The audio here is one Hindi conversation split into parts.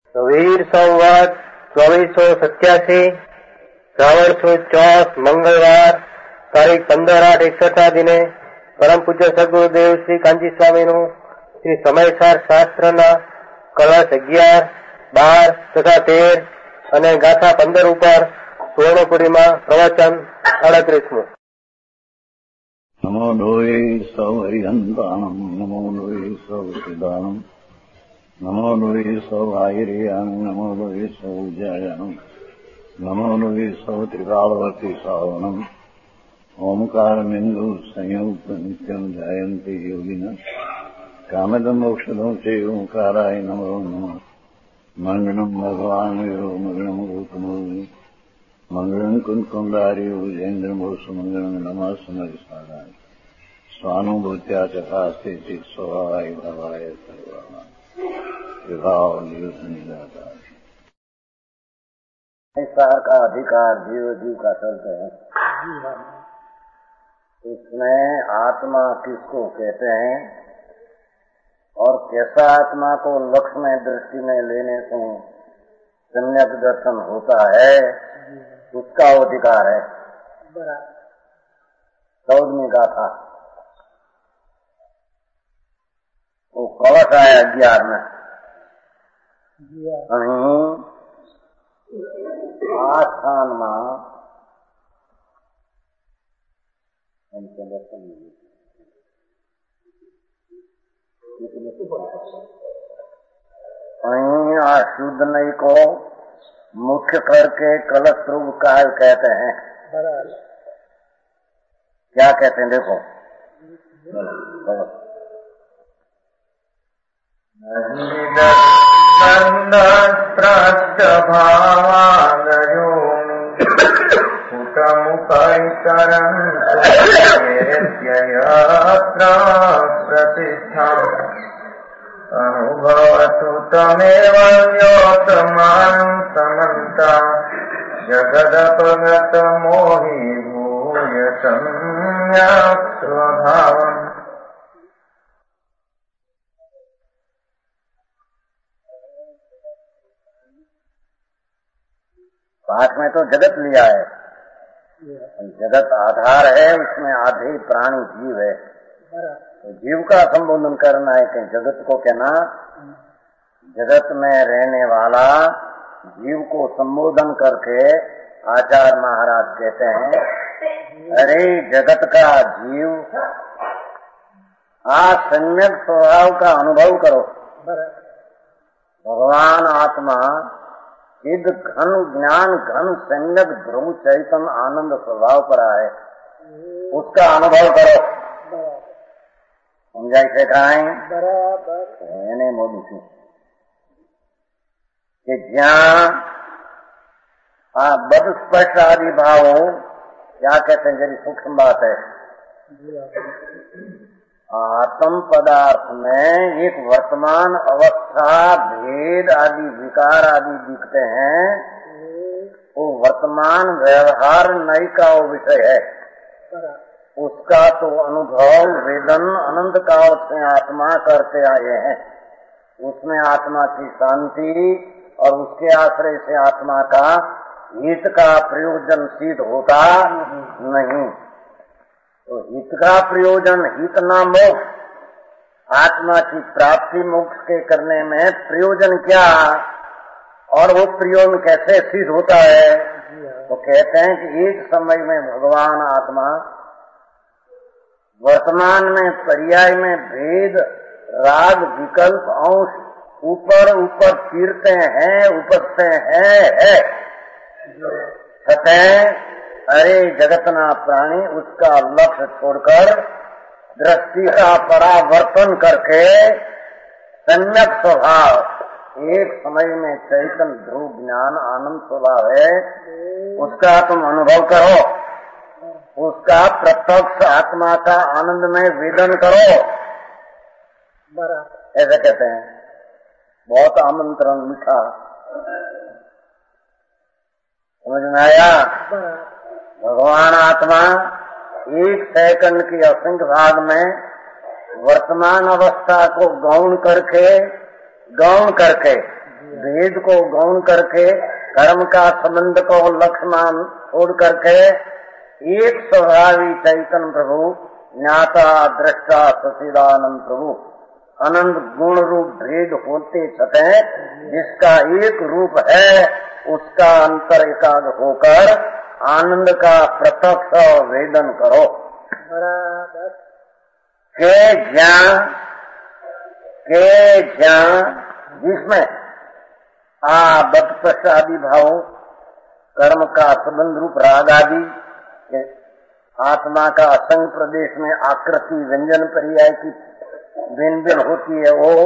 વીર સંવત 2487 શ્રાવણ સુદ 14 મંગળવાર તારીખ 15/8/61 દિને પરમ પૂજ્ય સદગુરુદેવ શ્રી કાંજી સ્વામીનું શ્રી સમયસાર શાસ્ત્રના કળશ 11, 12 તથા 13 અને ગાથા 15 ઉપર સુવર્ણપુરીમાં પ્રવચન 38મું. નમો લોહી સૌ હરિહંતાણમ, નમો લોહી સૌ સિદ્ધાણમ, નમો લોહી સૌ આયર્યામ, નમો લોહી સૌ જયામ, નમો લોહી સૌ ત્રિકાળવતી સાવનમ. ઓમકારમિંદુ સંયુક્ત નિત્યમ જયંતિ યોગિના કામદમ મોક્ષદમ चे ओंकाराय नमो नमः. मंगलम भगवान वीरो मंगलम गौतमोनि मंगलम कुंकुंडारी उजेन्द्रमोसु मंगलम नमः समरिसाराय स्वानुभूत्या चकास्ते चित स्वभावाय भवाय सर्वाणां विभाव नियुद्ध संसार का अधिकार जीव का चलते हैं. इसमें आत्मा किसको कहते हैं और कैसा आत्मा को लक्ष्य में दृष्टि में लेने से सम्यक दर्शन होता है, उसका अधिकार है. 14वीं गाथा वो कलश आया 11 में. આ સ્થાનમાં અહીં આ शुद्ध नई को मुख्य करके कलश रूप काल कहते हैं. क्या कहते हैं देखो. प्रतिष्ठा अनुभवतु तमेव योतमानं समन्ता जगदपगत मोहि भूयतं स्वभावम्. पाठ में तो जगत लिया है. जगत आधार है, उसमें आधे प्राणी जीव है. तो जीव का संबोधन करना है कि जगत को कहना, जगत में रहने वाला जीव को संबोधन करके आचार्य महाराज कहते हैं, अरे जगत का जीव सम्यक स्वभाव का अनुभव करो. भगवान आत्मा सिद्ध घन ज्ञान घन सम्यक ध्रुव चैतन्य आनंद स्वभाव पर आए, उसका अनुभव करो. समझाई से कहां એને મોડું છું કે જ્યાં આ બદ સ્પર્શ आदि भावों क्या कहते हैं, जरी सूक्ष्म बात है. आत्म पदार्थ में एक वर्तमान अवस्था भेद आदि विकार आदि दिखते हैं, वो वर्तमान व्यवहार नई का वो विषय है. उसका तो अनुभव वेदन अनंत काल से आत्मा करते आए हैं. उसमें आत्मा की शांति और उसके आश्रय से आत्मा का हित का प्रयोजन सिद्ध होता नहीं. तो हित का प्रयोजन हित ना मोक्ष, आत्मा की प्राप्ति मोक्ष के करने में प्रयोजन क्या और वो प्रयोजन कैसे सिद्ध होता है. तो कहते हैं कि एक समय में भगवान आत्मा वर्तमान में पर्याय में भेद राग विकल्प अंश ऊपर ऊपर तीरते हैं, उपजते हैं सतह. अरे जगतना प्राणी उसका लक्ष्य छोड़कर दृष्टि का परावर्तन करके सम्यक स्वभाव एक समय में चैतन्य ध्रुव ज्ञान आनंद स्वभाव है, उसका तुम अनुभव करो. उसका प्रत्यक्ष आत्मा का आनंद में वेदन करो. ऐसे कहते हैं. बहुत आमंत्रण मीठा. समझ में आया. भगवान आत्मा एक सेकंड की असंख्य भाग में वर्तमान अवस्था को गौण करके भेद को गौण करके, कर्म का संबंध को लक्ष्यमान छोड़ करके एक स्वभावी चैतन्य प्रभु, ज्ञाता दृष्टा सचिदानंद प्रभु, अनंत गुण रूप भेद होते छते जिसका एक रूप है, उसका अंतर एकाग्र होकर आनंद का प्रत्यक्ष वेदन करो। के ज्ञान जिसमें बदस्पर्श आदि भाव, कर्म का संबंध रूप राग आदि, आत्मा का असंग प्रदेश में आकृति व्यंजन पर्याय की भिन्न भिन्न होती है, वो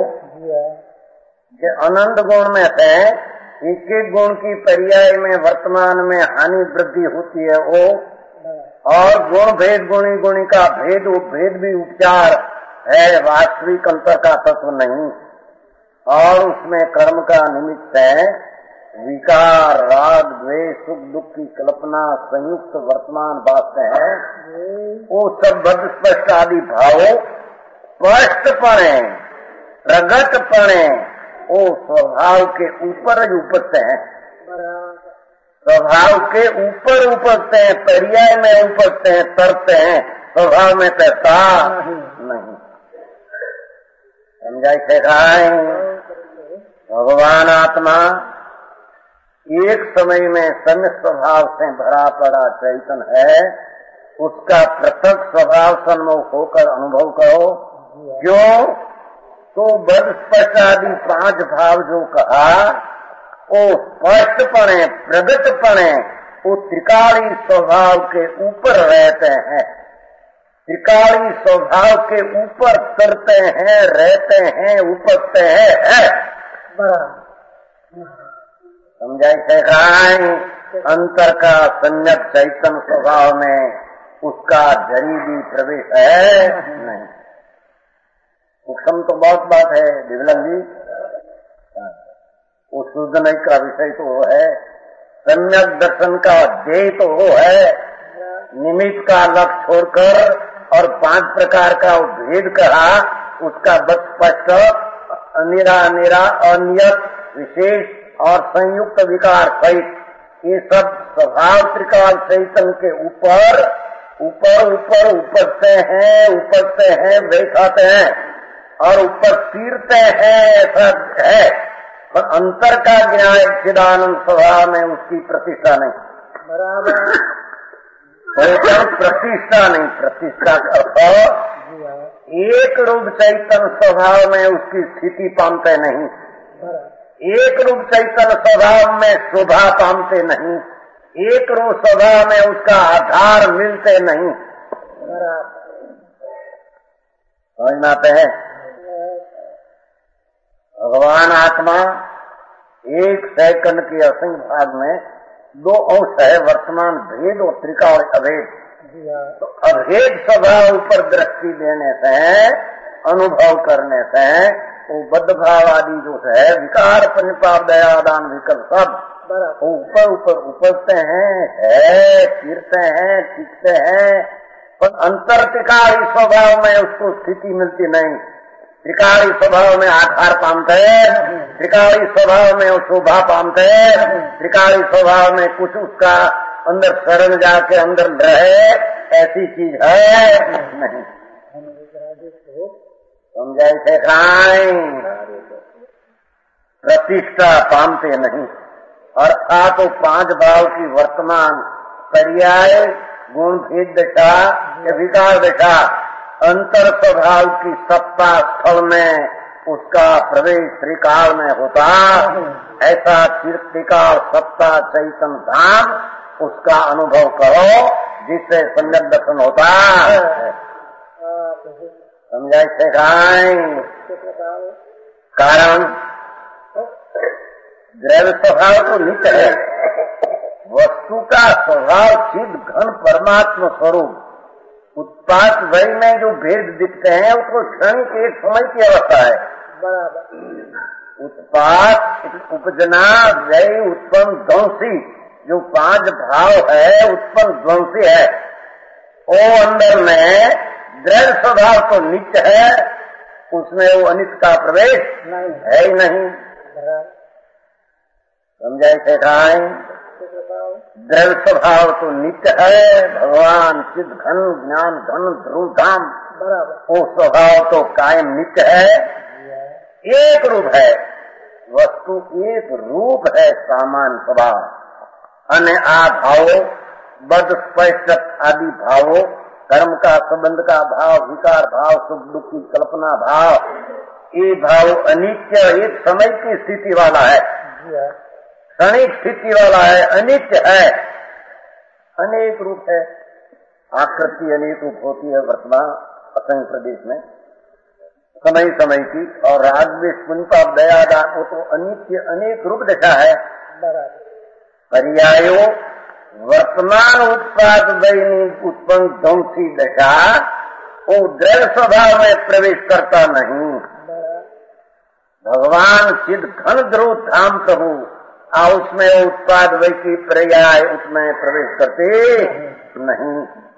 अनंत गुण में से एक एक गुण की पर्याय में वर्तमान में हानि वृद्धि होती है वो, और गुण भेद गुणी गुणी का भेद, वो भेद भी उपचार है, वास्तविक अंतर का तत्व नहीं। और उसमें कर्म का निमित्त है विकार, राग, द्वेष, सुख दुख की कल्पना, संयुक्त वर्तमान वास्तव है, वो सब बद स्पष्ट आदि भाव स्पष्टपणे प्रगटपणे वो स्वभाव के ऊपर उपजते हैं, स्वभाव के ऊपर उपजते हैं, पर्याय में उपजते हैं, तरते हैं, स्वभाव में तैरता नहीं। समझाई शेखाए भगवान आत्मा एक समय में सम स्वभाव से भरा पड़ा चैतन है, उसका पृथक स्वभाव सन्मुख होकर अनुभव करो। क्यों? तो बद स्पष्ट आदि 5 भाव जो कहा, वो स्पष्टपणे प्रगटपणे वो त्रिकाली स्वभाव के ऊपर रहते हैं, त्रिकाली स्वभाव के ऊपर तरते हैं, रहते हैं, उपजते हैं। समझाई शेखाई अंतर का संयत चैतन्य स्वभाव में उसका जरी भी प्रवेश है नहीं। सूक्ष्म तो बहुत बात है दिव्यंग जी, वो शुद्धनय का विषय तो वो है, सम्यक दर्शन का ध्येय तो वो है, निमित्त का लक्ष्य छोड़कर और 5 प्रकार का वो भेद कहा, उसका स्पष्ट अनिरा अनिरा अनियत विशेष और संयुक्त विकार सहित ये सब स्वभाव त्रिकाल चैतन्य के ऊपर ऊपर ऊपर उपजते हैं, बैठाते हैं और ऊपर तीरते हैं, ऐसा है। पर अंतर का ज्ञान चिदानंद स्वभाव में उसकी प्रतिष्ठा नहीं, बराबर प्रतिष्ठा नहीं। प्रतिष्ठा का एक रूप चैतन्य स्वभाव में उसकी स्थिति पामते नहीं, एक रूप चैतन्य स्वभाव में शोभा पामते नहीं, एक रूप स्वभाव में उसका आधार मिलते नहीं। समझना है भगवान आत्मा एक सेकंड के असंख्य भाग में 2 अंश है, वर्तमान भेद और त्रिकाल अभेद। तो अभेद स्वभाव ऊपर दृष्टि देने से, अनुभव करने से वो बद्ध भाव आदि जो है विकार परिपाप दयादान विकल्प सब ऊपर ऊपर उपजते हैं, फिरते हैं, टिकते हैं, पर अंतर त्रिकाली स्वभाव में उसको स्थिति मिलती नहीं। त्रिकाली स्वभाव में आधार पामते, त्रिकाली स्वभाव में वो शोभा पामते, त्रिकाली स्वभाव में कुछ उसका अंदर शरण जाके अंदर रहे, ऐसी चीज है नहीं। समझाई शेखाई प्रतिष्ठा पामते नहीं। अर्थात तो 5 भाव की वर्तमान पर्याय गुण भेद दशा या विकार दशा अंतर स्वभाव की सत्ता स्थल में उसका प्रवेश त्रिकाल में होता, ऐसा त्रिकाल सत्ता चैतन्य धाम उसका अनुभव करो जिससे सम्यक दर्शन होता। समझाई शेखाई कारण द्रव्य स्वभाव तो नित्य है, वस्तु का स्वभाव चिद घन परमात्मा स्वरूप उत्पाद वही में जो भेद दिखते हैं उसको क्षणिक एक समय की अवस्था है। उत्पाद उपजना व्यय उत्पन्न ध्वंसी जो 5 भाव है उत्पन्न ध्वंसी है, वो अंदर में द्रव्य स्वभाव तो नित्य है, उसमें वो अनित्य का प्रवेश है ही नहीं। समझाई सिखाए। द्रव्य स्वभाव तो नित्य है, भगवान चिद घन ज्ञान घन ध्रुव धाम, वो स्वभाव तो कायम नित्य है, एक रूप है, वस्तु एक रूप है, सामान स्वभाव। अन्य भावों बद स्पष्ट आदि भावों, कर्म का संबंध का भाव, विकार भाव, सुख दुख की कल्पना भाव, ये भाव अनित्य एक समय की स्थिति वाला है, क्षणिक स्थिति वाला है, अनित्य है, अनेक रूप है, आकृति अनेक रूप होती है वर्तमान असंग प्रदेश में समय समय की, और राग द्वेष पुण्य पाप दया दान वो तो अनित्य अनेक रूप दशा है। पर्यायो वर्तमान उत्पाद दैनिक उत्पन्न ध्वंसी दशा वो द्रव्य स्वभाव में प्रवेश करता नहीं। भगवान चिद घन ध्रुव धाम प्रभु उसमें उत्पाद वैसी पर्याय उसमें प्रवेश करते नहीं,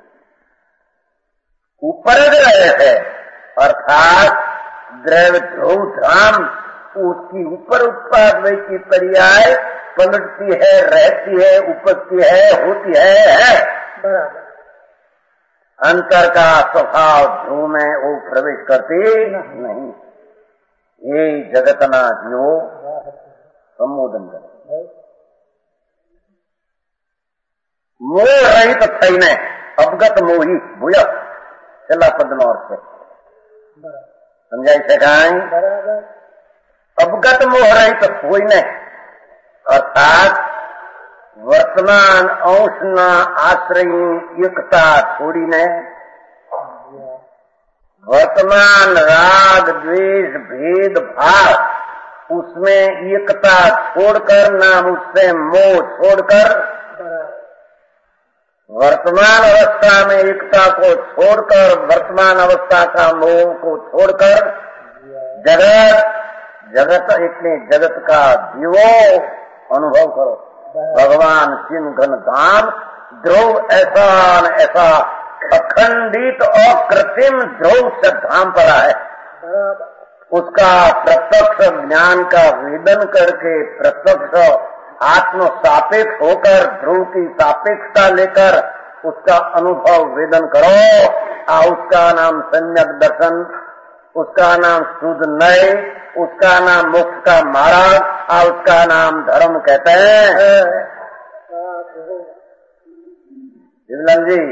ऊपर रहे है, अर्थात द्रव्य ध्रुव धाम उसकी ऊपर उत्पाद वैसी पर्याय पलटती है, रहती है, उपजती है, होती है। अंतर का स्वभाव ध्रुव में वो प्रवेश करते नहीं। ये जगतना जीवो संबोधन करे मोह रहित थईने अवगत मोही भूय चला पद्मौर से समझाई सकाई। अवगत मोह रहित होने अर्थात वर्तमान अंश न आश्रयी युक्ता छोड़ीने, वर्तमान राग द्वेष भेद भाव उसमें एकता छोड़कर, नाम उससे मोह छोड़कर, वर्तमान अवस्था में एकता को छोड़कर, वर्तमान अवस्था का मोह को छोड़कर जगत इतने जगत का जीवो अनुभव करो। भगवान चिन घन धाम ध्रुव ऐसा न ऐसा अखंडित और कृत्रिम ध्रुव से धाम पड़ा है, उसका प्रत्यक्ष ज्ञान का वेदन करके प्रत्यक्ष आत्म सापेक्ष होकर ध्रुव की सापेक्षता लेकर उसका अनुभव वेदन करो। उसका नाम सम्यक दर्शन, उसका नाम शुद्ध नय, उसका नाम मोक्ष का मार्ग, उसका नाम धर्म कहते हैं। शिवलाल जी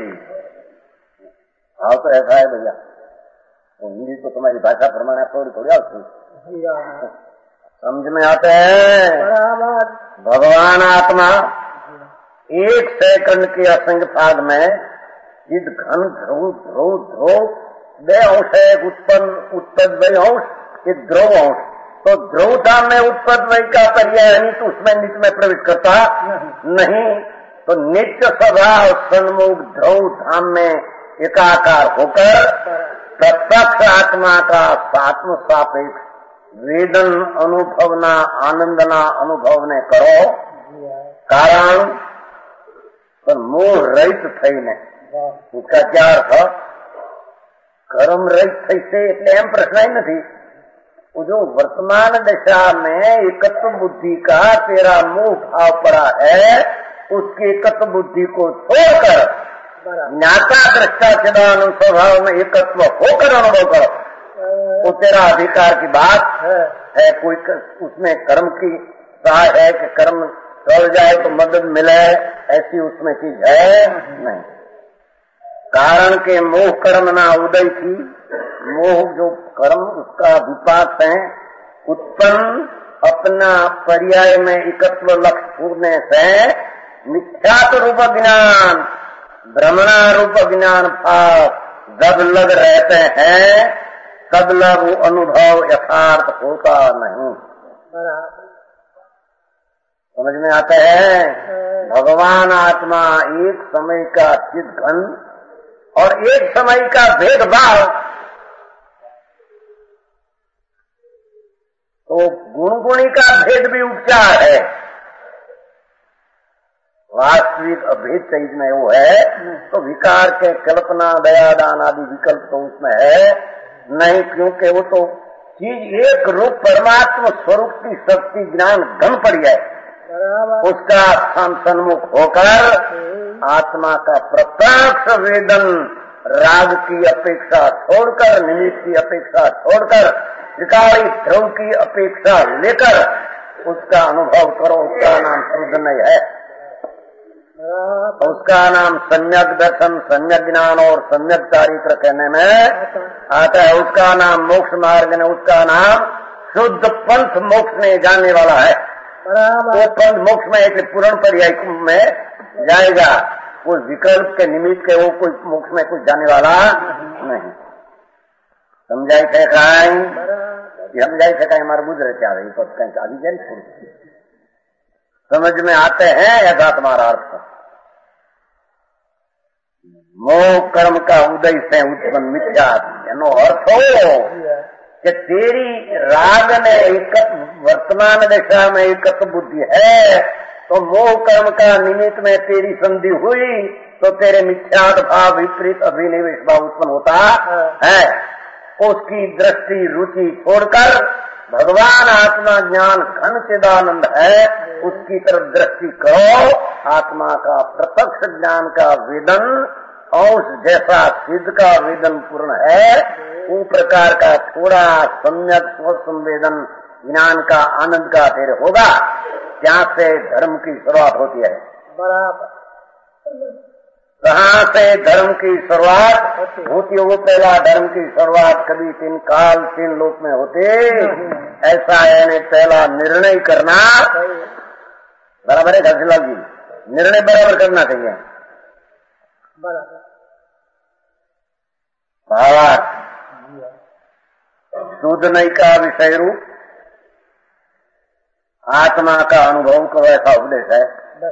तो ऐसा है भैया, तो हिंदी तो तुम्हारी भाषा प्रमाण थोड़ी थोड़ी समझ में आते हैं। भगवान आत्मा एक सेकंड के असंग भाग में चिद घन ध्रुव ध्रुव ध्रुव दे अंश है, उत्पन्न वही अंश, ये ध्रुव अंश, तो ध्रुवता में उत्पन्न वही का पर्याय नहीं, तो उसमें नित्य में प्रवेश करता नहीं। तो नित्य स्वभाव सन्मुख ध्रुव धाम में एकाकार होकर प्रत्यक्ष आत्मा का आत्म सापेक्ष वेदन अनुभवना आनंदना अनुभव ने करो। कारण पर मोह रहित थई ने, उसका क्या अर्थ? कर्म रहित थई से એટલે એમ પ્રશ્ન ही नहीं। वो जो वर्तमान दशा में एकत्व बुद्धि का तेरा मोह भाव पड़ा है, उसकी एकत्व बुद्धि को छोड़कर ज्ञाता दृष्टा चिदान स्वभाव में एकत्व होकर अनुभव करो। वो तेरा अधिकार की बात है। कोई उसमें कर्म की राह है कि कर्म चल जाए तो मदद मिले, ऐसी उसमें चीज है नहीं। कारण के मोह कर्म ना उदय थी, मोह जो कर्म उसका विपाक है, उत्पन्न अपना पर्याय में एकत्व लक्ष्य पूर्णे से मिथ्यात्व रूप ज्ञान, भ्रमणा रूप ज्ञान भाव जब लग रहते हैं तब लग वो अनुभव यथार्थ होता नहीं। समझ में आता है? भगवान आत्मा एक समय का चिद घन और एक समय का भेदभाव, तो गुणगुणी का भेद भी उपचार है। वास्तविक अभेद चीज में वो है, तो विकार के कल्पना दया दान आदि विकल्प तो उसमें है नहीं, क्योंकि वो तो चीज एक रूप परमात्मा स्वरूप की शक्ति ज्ञान घन पड़ी है। उसका सन्मुख होकर आत्मा का प्रत्यक्ष वेदन राग की अपेक्षा छोड़कर, निमित्त की अपेक्षा छोड़कर, त्रिकाली ध्रुव की अपेक्षा लेकर उसका अनुभव करो। उसका नाम शुद्ध नहीं है, उसका नाम सम्यक दर्शन, सम्यक ज्ञान और सम्यक चारित्र कहने में आता है। उसका नाम मोक्ष मार्ग ने, उसका नाम शुद्ध पंथ मोक्ष में जाने वाला है। वो पंथ मोक्ष में एक पूर्ण पर्याय में जाएगा, वो विकल्प के निमित्त के वो कोई मोक्ष में कुछ जाने वाला नहीं। समझाई थे कहीं समझाई थे कहीं हमारे गुजरे क्या रही तो कहीं आदि जन समझ में आते हैं ऐसा तुम्हारा अर्थ। मोह कर्म का उदय से उत्पन्न मिथ्या एनो अर्थ हो कि तेरी राग ने एक वर्तमान दशा में एकत्व बुद्धि है, तो मोह कर्म का निमित्त में तेरी संधि हुई तो तेरे मिथ्यात भाव विपरीत अभिनिवेश भाव उत्पन्न होता है। उसकी दृष्टि रुचि छोड़कर भगवान आत्मा ज्ञान घन चिदानंद है, उसकी तरफ दृष्टि करो। आत्मा का प्रत्यक्ष ज्ञान का वेदन अंश जैसा सिद्ध का वेदन पूर्ण है, उन प्रकार का थोड़ा सम्यक स्वसंवेदन ज्ञान का आनंद का तेरे होगा। जहाँ से धर्म की शुरुआत होती है, कहाँ से धर्म की शुरुआत होती है? वो पहला धर्म की शुरुआत कभी 3 काल 3 लोक में होते। ऐसा है पहला निर्णय करना बराबर है। घसीलाल जी, निर्णय बराबर करना चाहिए। भावार्थ शुद्ध नई का विषय रूप आत्मा का अनुभव को ऐसा उपदेश है।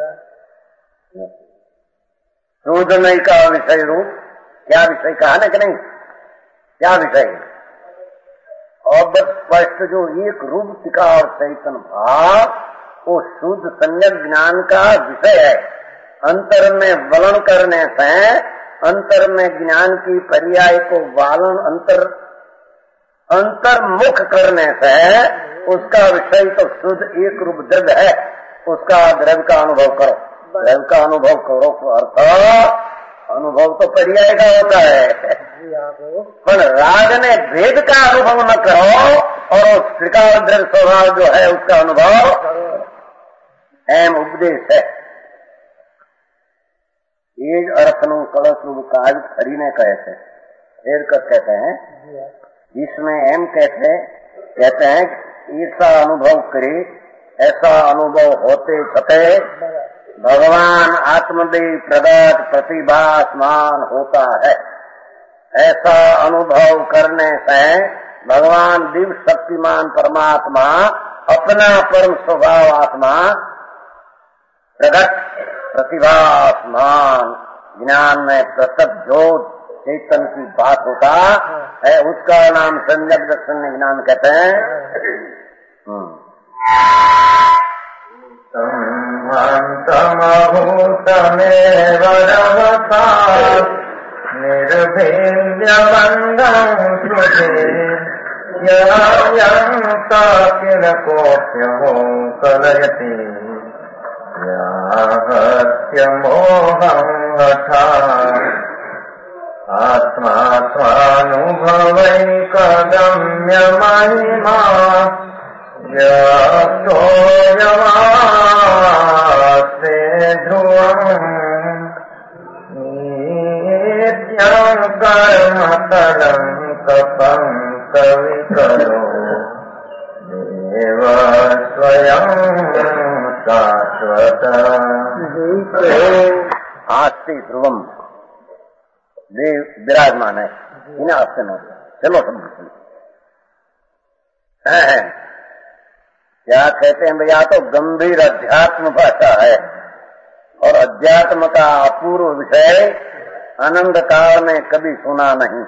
शुद्ध नई का विषय रूप क्या विषय कहा ना कि नहीं, क्या विषय? और बस स्पष्ट जो एक रूप टिका और चैतन्य भाव वो शुद्ध सम्यक ज्ञान का विषय है। अंतर में वलन करने से, अंतर में ज्ञान की पर्याय को वालन अंतर्मुख करने से उसका विषय तो शुद्ध एक रूप द्रव्य है। उसका द्रव्य का अनुभव करो, द्रव्य का अनुभव करो तो अर्थ अनुभव तो पर्याय का होता है, पर राग ने भेद का अनुभव न करो और उस त्रिकाल द्रव्य स्वभाव जो है उसका अनुभव एम उपदेश है। एक अर्थनु कलश रूप काज हरि ने कहे थे, फेर कर कहते हैं, इसमें एम कहते हैं ऐसा अनुभव करे, ऐसा अनुभव होते छते भगवान आत्मदेव प्रदत्त प्रतिभासमान होता है। ऐसा अनुभव करने से भगवान दिव्य शक्तिमान परमात्मा अपना परम स्वभाव आत्मा प्रगट प्रतिभासमान ज्ञान में प्रत्यक्ष ज्योत चैतन्य की बात होता है, उसका नाम सम्यक दर्शन ज्ञान कहते हैं। तमभूतमेव रवसा निर्भिन्द्यबन्धं श्रुते यं किल कोऽप्यहो कलयति याहत्य मोहं हठा आत्मा स्वानुभवैकगम्य महिमा यतोऽयमास्ते ध्रुवम् नित्यं कर्मतलं कपं कविकरो देव स्वयं शाश्वत आस्ते ध्रुवम देव विराजमान है। इन्हें आपसे न चलो समझ क्या कहते हैं भैया, तो गंभीर अध्यात्म भाषा है और अध्यात्म का अपूर्व विषय अनंत काल में कभी सुना नहीं।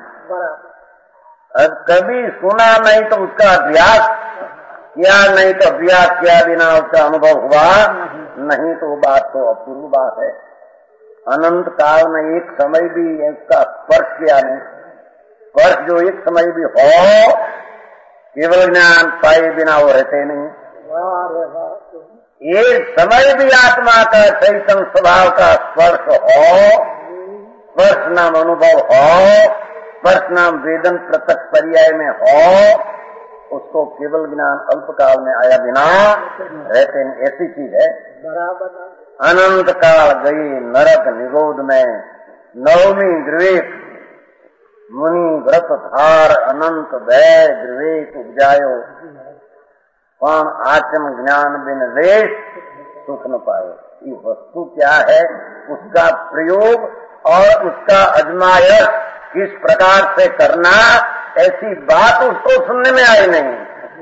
कभी सुना नहीं तो उसका अभ्यास किया नहीं, तो अभ्यास किया बिना उसका अनुभव हुआ नहीं, तो बात तो अपूर्व बात है। अनंत काल में एक समय भी इसका स्पर्श किया नहीं। स्पर्श जो एक समय भी हो, केवल ज्ञान पाए बिना वो रहते नहीं। ये समय भी आत्मा का चैतन्य स्वभाव का स्पर्श हो, स्पर्श नाम अनुभव हो, स्पर्श नाम वेदन प्रत्यक्ष पर्याय में हो, उसको केवल ज्ञान अल्पकाल में आया बिना रहते नहीं। ऐसी चीज है। अनंत काल गई नरक निगोद में, नवमी द्विवेक मुनि व्रत धार, अनंत भय द्विवेक उपजायो, कौन आचम ज्ञान बिन रेश सुख न पाए। ये वस्तु क्या है, उसका प्रयोग और उसका अजमायश किस प्रकार से करना, ऐसी बात उसको सुनने में आई नहीं।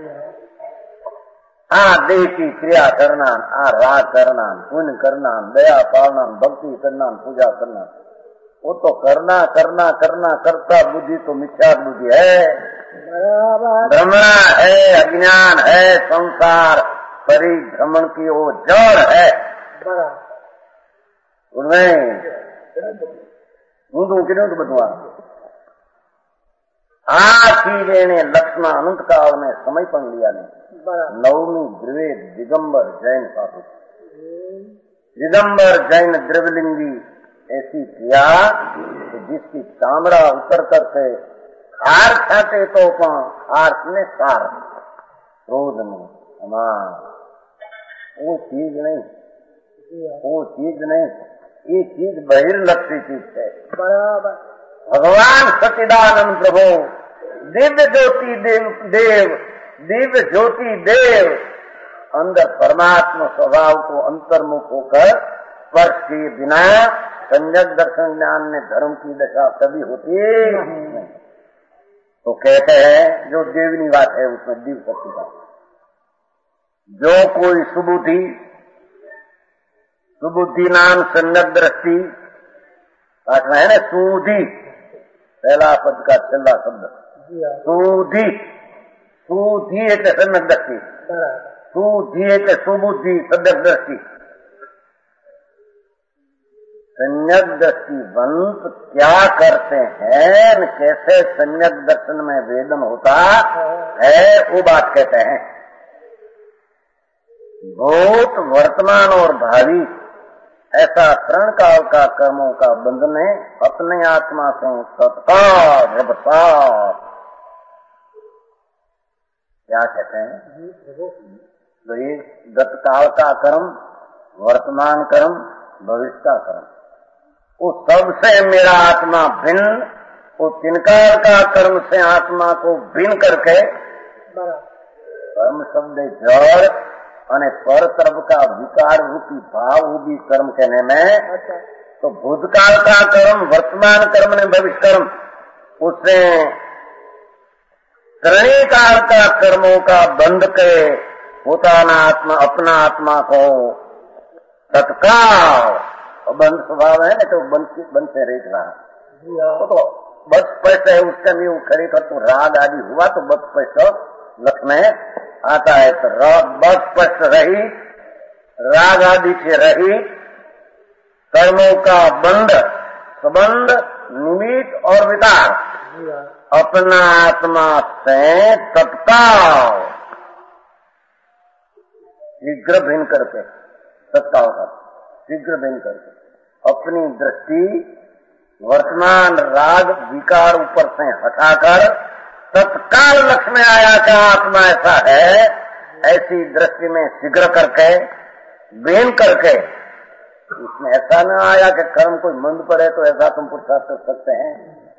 देह की क्रिया करना, राग करना, पुण्य करना, दया पालना, भक्ति करना, पूजा करना, वो तो करना करना करना करता बुद्धि तो मिथ्या बुद्धि है, भ्रमणा है, अज्ञान है, संसार परिभ्रमण की वो जड़ है। उनमें तो बधुआ चीजें ने लक्ष्मण अनंत काल में समय पण लिया नहीं। नवमी द्विवेद दिगंबर जैन साधु, दिगंबर जैन द्रवलिंगी ऐसी क्रिया जिसकी चामड़ा उतर करके खार खाते तो खार ने सार क्रोध में वो चीज नहीं, वो चीज नहीं, ये चीज बहिर्लक्षी चीज है। भगवान सच्चिदानंद प्रभु दिव्य ज्योति देव दिव्य ज्योति देव अंदर परमात्मा स्वभाव को अंतर्मुख होकर स्पर्श किए बिना संयक दर्शन ज्ञान में धर्म की दशा कभी होती नहीं। तो कहते हैं जो देवनी बात है उसमें दिव्य शक्ति का, जो कोई सुबुद्धि नाम संयक दृष्टि पाठना है ना, सुधि पहला पद का छेल्ला शब्द सुधि, सुधि एक सम्यक दृष्टि, सुधि एक सुबुद्धि सम्यक दृष्टि। सम्यक दृष्टिवंत क्या करते हैं, कैसे सम्यक दर्शन में वेदन होता है, वो बात कहते हैं। भूत वर्तमान और भावी ऐसा त्रण काल का कर्मों का बंधन है अपने आत्मा से तत्काल रफ्तार। क्या कहते हैं, तो ये गतकाल का कर्म, वर्तमान कर्म, भविष्य का कर्म, वो सबसे मेरा आत्मा भिन्न, वो तिनकाल का कर्म से आत्मा को भिन्न करके कर्म शब्द जड़ અને पर तरफ का विकार रूपी भाव रूपी कर्म कहने में, तो भूतकाल का कर्म, वर्तमान कर्म ने भविष्य कर्म, उससे त्रणी काल का कर्मों का बंध के होताना आत्मा अपना आत्मा को तत्काल बंध स्वभाव है ना, तो बंध से रेख रहा तो बस पैसे है उसका भी खड़े कर तो राग आदि हुआ तो बस पैसा लक्ष्य में आता है। तो बस स्पष्ट रही, राग आदि से रही, कर्मों का बंध संबंध निमित्त और विकार अपना आत्मा से तत्काल शीघ्र भिन्न करके, तत्काल का शीघ्र भिन्न करके अपनी दृष्टि वर्तमान राग विकार ऊपर से हटाकर तत्काल लक्ष्य में आया का आत्मा ऐसा है, ऐसी दृष्टि में शीघ्र करके बेन करके, इसमें ऐसा न आया कि कर्म कोई मंद पड़े तो ऐसा तुम पुरुषार्थ कर सकते हैं।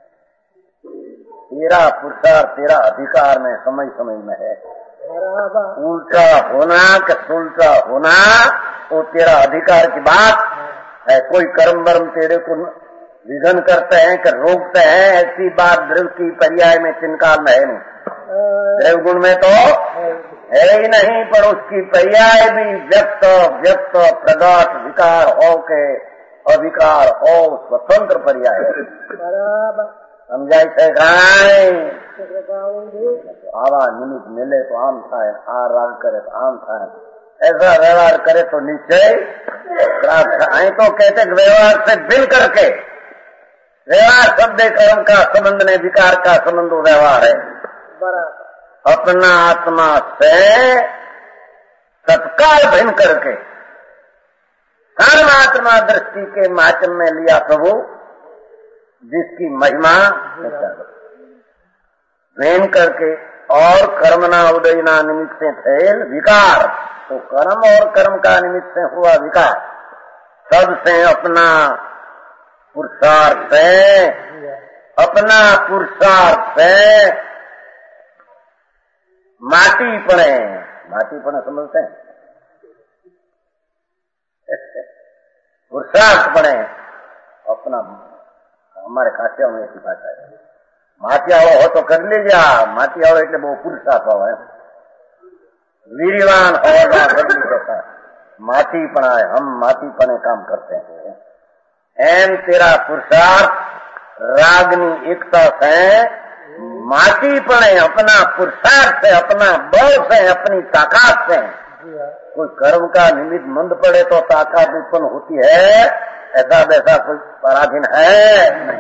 तेरा पुरुषार्थ तेरा अधिकार में समय समय में है, उल्टा होना कि सुलटा होना वो तेरा अधिकार की बात है। कोई कर्म वर्म तेरे को विघन करते हैं कि रोकते हैं, ऐसी बात द्रव की पर्याय में तिनकाल में है नहीं। द्रव गुण में तो है ही नहीं, पर उसकी पर्याय भी व्यक्त व्यक्त प्रगट विकार हो के अविकार हो स्वतंत्र पर्याय है। समझाई थे आवा निमित्त मिले तो आम था, आ राग करे तो आम था, ऐसा व्यवहार करे तो निश्चय प्राप्त। आई तो कहते व्यवहार से बिल करके, व्यवहार शब्द कर्म का संबंध नहीं, विकार का संबंध व्यवहार है। अपना आत्मा से तत्काल भिन्न करके सर्वात्मा दृष्टि के माचम में लिया प्रभु, जिसकी महिमा भिन्न करके और कर्मना उदयना निमित्त से थेल विकार, तो कर्म और कर्म का निमित्त से हुआ विकार, सबसे अपना पुरुषार्थ है, अपना पुरुषार्थ है माटी पड़े समझते हैं, पुरुषार्थ पड़े अपना, हमारे खासिया में ऐसी भाषा है, माटी आवो हो तो कर लीजिए, माटी आवो એટલે બહુ પુરુષાર્થ આવે, वीरवान होगा कैसा माटी पना है, हम माटी पने काम करते हैं। एम तेरा पुरुषार्थ रागनी एकता से माटी पने अपना पुरुषार्थ से, अपना बल से, अपनी ताकत से, कोई कर्म का निमित्त मंद पड़े तो ताकत उत्पन्न होती है, ऐसा वैसा कोई पराधीन है,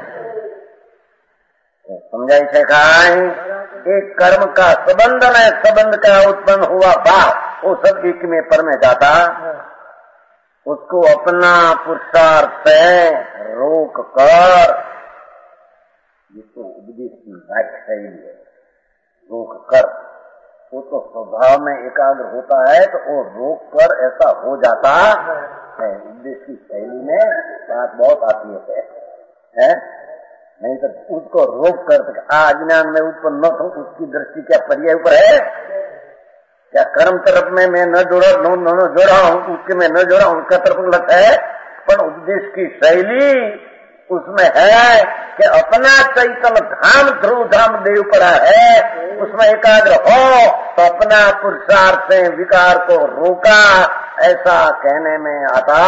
समझाई છે કાઈ? एक कर्म का संबंध है, संबंध का उत्पन्न हुआ भाव, वो सब एक में पर में जाता, उसको अपना पुरुषार्थ से रोक कर, जिसको उपदेश की व्याख्या है, रोक कर, वो तो स्वभाव में एकाग्र होता है, तो वो रोक कर ऐसा हो जाता है। उपदेश की शैली में बात बहुत आती है? नहीं तो उसको रोक कर अज्ञान में उत्पन्न न हो, उसकी दृष्टि क्या पर्याय ऊपर है? क्या कर्म तरफ में मैं न जोड़ा हूँ, उसके में न जोड़ा हूँ, उसका तरफ लग है, पर उपदेश की शैली उसमें है कि अपना चैतन्य धाम ध्रुव धाम देव पड़ा है, उसमें एकाग्र हो तो अपना पुरुषार्थ से विकार को रोका, ऐसा कहने में आता।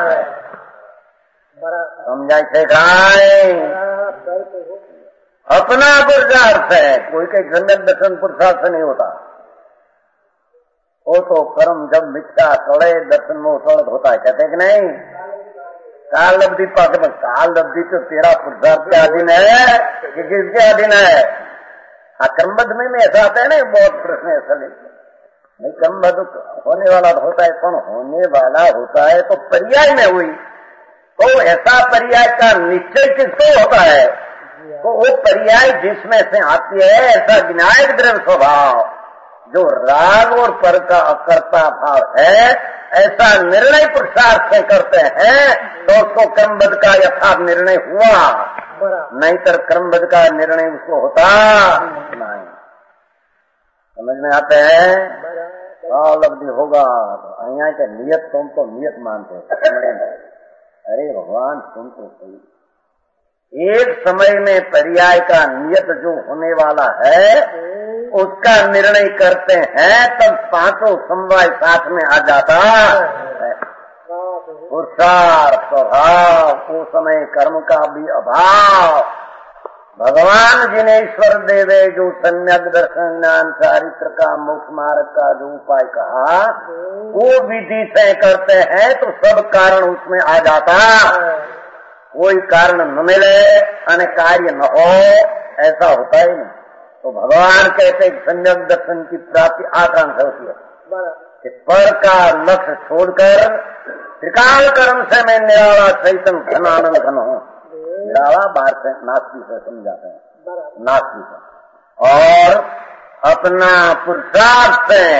समझाई છે કાઈ? अपना पुरुषार्थ है, कोई कहीं सम्यक दर्शन पुरुषार्थ से नहीं होता, वो तो कर्म जब मिथ्या तोड़े दर्शन में उत्पन्न होता है, कहते हैं कि नहीं? काल लब्धि पाते में, काल लब्धि तो तेरा पुरुषार्थ के अधीन है कि किसके अधीन है? क्रमबद्ध में ऐसा आता है ना, बहुत प्रश्न ऐसा नहीं, क्रमबद्ध होने वाला होता है, कौन होने वाला होता है तो पर्याय में हुई, तो ऐसा पर्याय का निश्चय किसको होता है? तो वो पर्याय जिसमें से आती है, ऐसा विनायक द्रव्य स्वभाव जो राग और पर का अकर्ता भाव है, ऐसा निर्णय पुरुषार्थ से करते हैं, तो उसको क्रमबद्ध का यथार्थ निर्णय हुआ, नहीं तो क्रमबद्ध का निर्णय उसको होता नहीं। समझ में आते हैं? लब्धि होगा यहाँ के नियत, तुम तो नियत मानते, अरे भगवान तुम तो सही, एक समय में पर्याय का नियत जो होने वाला है उसका निर्णय करते हैं, तब पांचों समवाय साथ में आ जाता है। पुरुषार्थ स्वभाव, उस समय कर्म का भी अभाव, भगवान जिन्हें ईश्वर देवे जो सम्यक दर्शन ज्ञान चारित्र का मोक्ष मार्ग का जो उपाय कहा, वो विधि से करते हैं तो सब कारण उसमें आ जाता। कोई कारण न मिले और कार्य न हो, ऐसा होता ही नहीं। तो भगवान कहते हैं सम्यक दर्शन की प्राप्ति आकांक्षा से होती है कि पर का लक्ष्य छोड़कर त्रिकाल कर्म से मैं निराला चैतन्य घन आनंद घन हूँ। निराला बाहर से नास्ती से समझाते हैं, नास्ती से, और अपना पुरुषार्थ से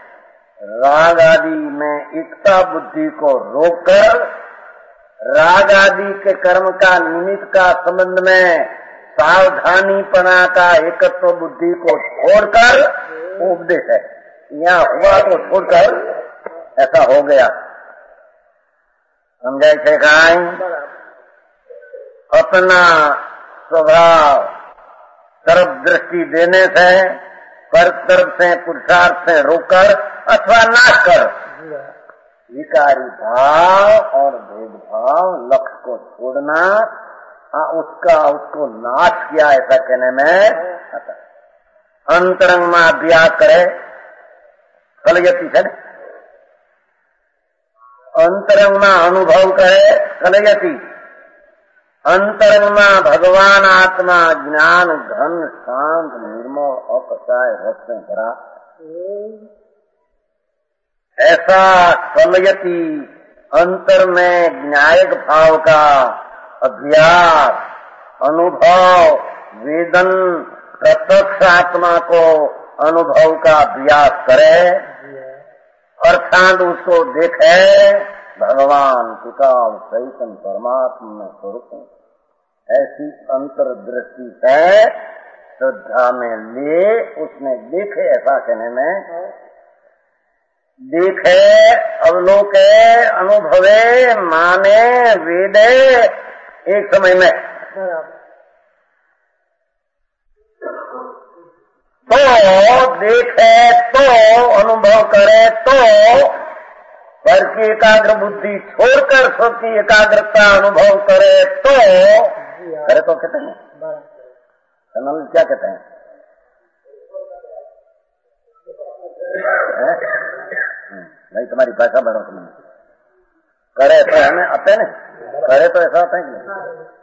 राग आदि में एकता बुद्धि को रोककर, राग आदि के कर्म का निमित्त का संबंध में सावधानीपना का एकत्व बुद्धि को छोड़कर उपदेश है। यहाँ हुआ तो छोड़कर ऐसा हो गया, समझाई છે કાઈ? अपना स्वभाव तरफ दृष्टि देने से, पर तरफ से पुरुषार्थ से रोककर अथवा नाश कर विकारी भाव और भेदभाव लक्ष्य को छोड़ना, उसको नाश किया, ऐसा कहने में आता। अंतरंग में अभ्यास करे कलयती है, अंतरंग में अनुभव करे कलयती, अंतरंग में भगवान आत्मा ज्ञान घन शांत निर्मल अपचाय रस से भरा, ऐसा कलयति अंतर में ज्ञायक भाव का अभ्यास, अनुभव, वेदन, प्रत्यक्ष आत्मा को अनुभव का अभ्यास करे, अर्थात उसको देखे भगवान पिता चैतन्य परमात्मा में स्वरूप, ऐसी अंतर्दृष्टि से श्रद्धा में ले उसने देखे, ऐसा कहने में देखे, अवलोके, अनुभवे, माने, वेदे एक समय में, तो देखे तो अनुभव करे तो पर की एकाग्र बुद्धि छोड़कर सबकी एकाग्रता अनुभव करे तो करे तो कहते हैं कनल क्या कहते हैं भाई तुम्हारी भाषा बढ़ो तुम करे तो हमें आते न करे तो ऐसा होता है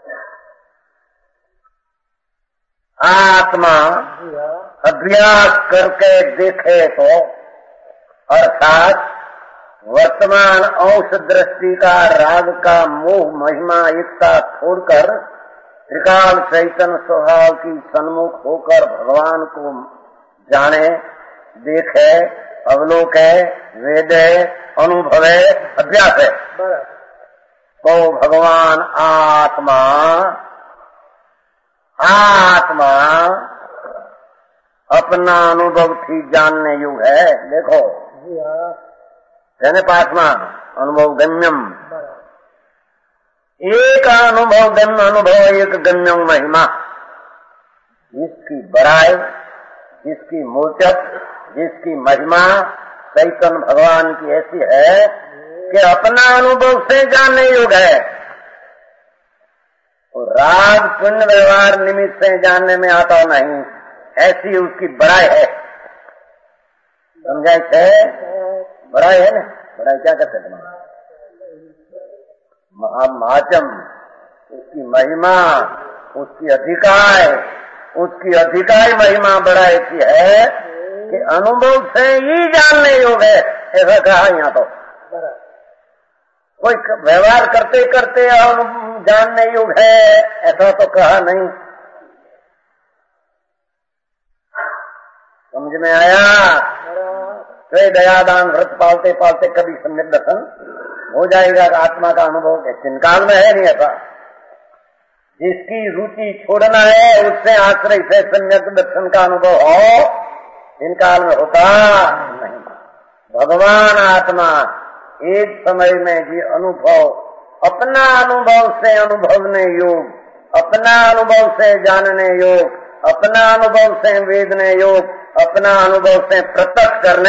आत्मा अभ्यास करके देखे तो अर्थात वर्तमान अंश दृष्टि का राग का मोह महिमा एकता छोड़कर त्रिकाल चैतन्य स्वभाव की सन्मुख होकर भगवान को जाने, देखे, अवलोके, वेदे, अनुभवे, अभ्यास है तो भगवान आत्मा अपना अनुभव थी जानने युग है। देखो कहने पात्मा अनुभव गम्यम, एक अनुभव गम्य अनुभव एक गम्यम महिमा, जिसकी बड़ाई, जिसकी मूर्छत, जिसकी महिमा चैतन्य भगवान की ऐसी है कि अपना अनुभव से जानने योग्य है। तो राग पुण्य व्यवहार निमित्त से जानने में आता नहीं, ऐसी उसकी बड़ाई है। समझाए थे बड़ाई है ना, बड़ाई क्या कहते हैं महाचम, उसकी महिमा, उसकी अधिकाय महिमा बड़ाई की है कि अनुभव से ही जानने योग्य है, ऐसा कहा यहाँ तो। कोई व्यवहार करते करते जानने योग्य है ऐसा तो कहा नहीं। समझ में आया? तो दयादान व्रत पालते पालते कभी सम्यक दर्शन हो जाएगा। आत्मा का अनुभव चिन्हकाल में है नहीं ऐसा। जिसकी रुचि छोड़ना है उससे आश्रय से सम्यक दर्शन का अनुभव हो, चिन्हकाल में होता नहीं। भगवान आत्मा एक समय में भी अनुभव, अपना अनुभव से अनुभवने योग, अपना अनुभव से जानने योग, अपना अनुभव से वेदने योग, अपना अनुभव से प्रत्यक्ष करने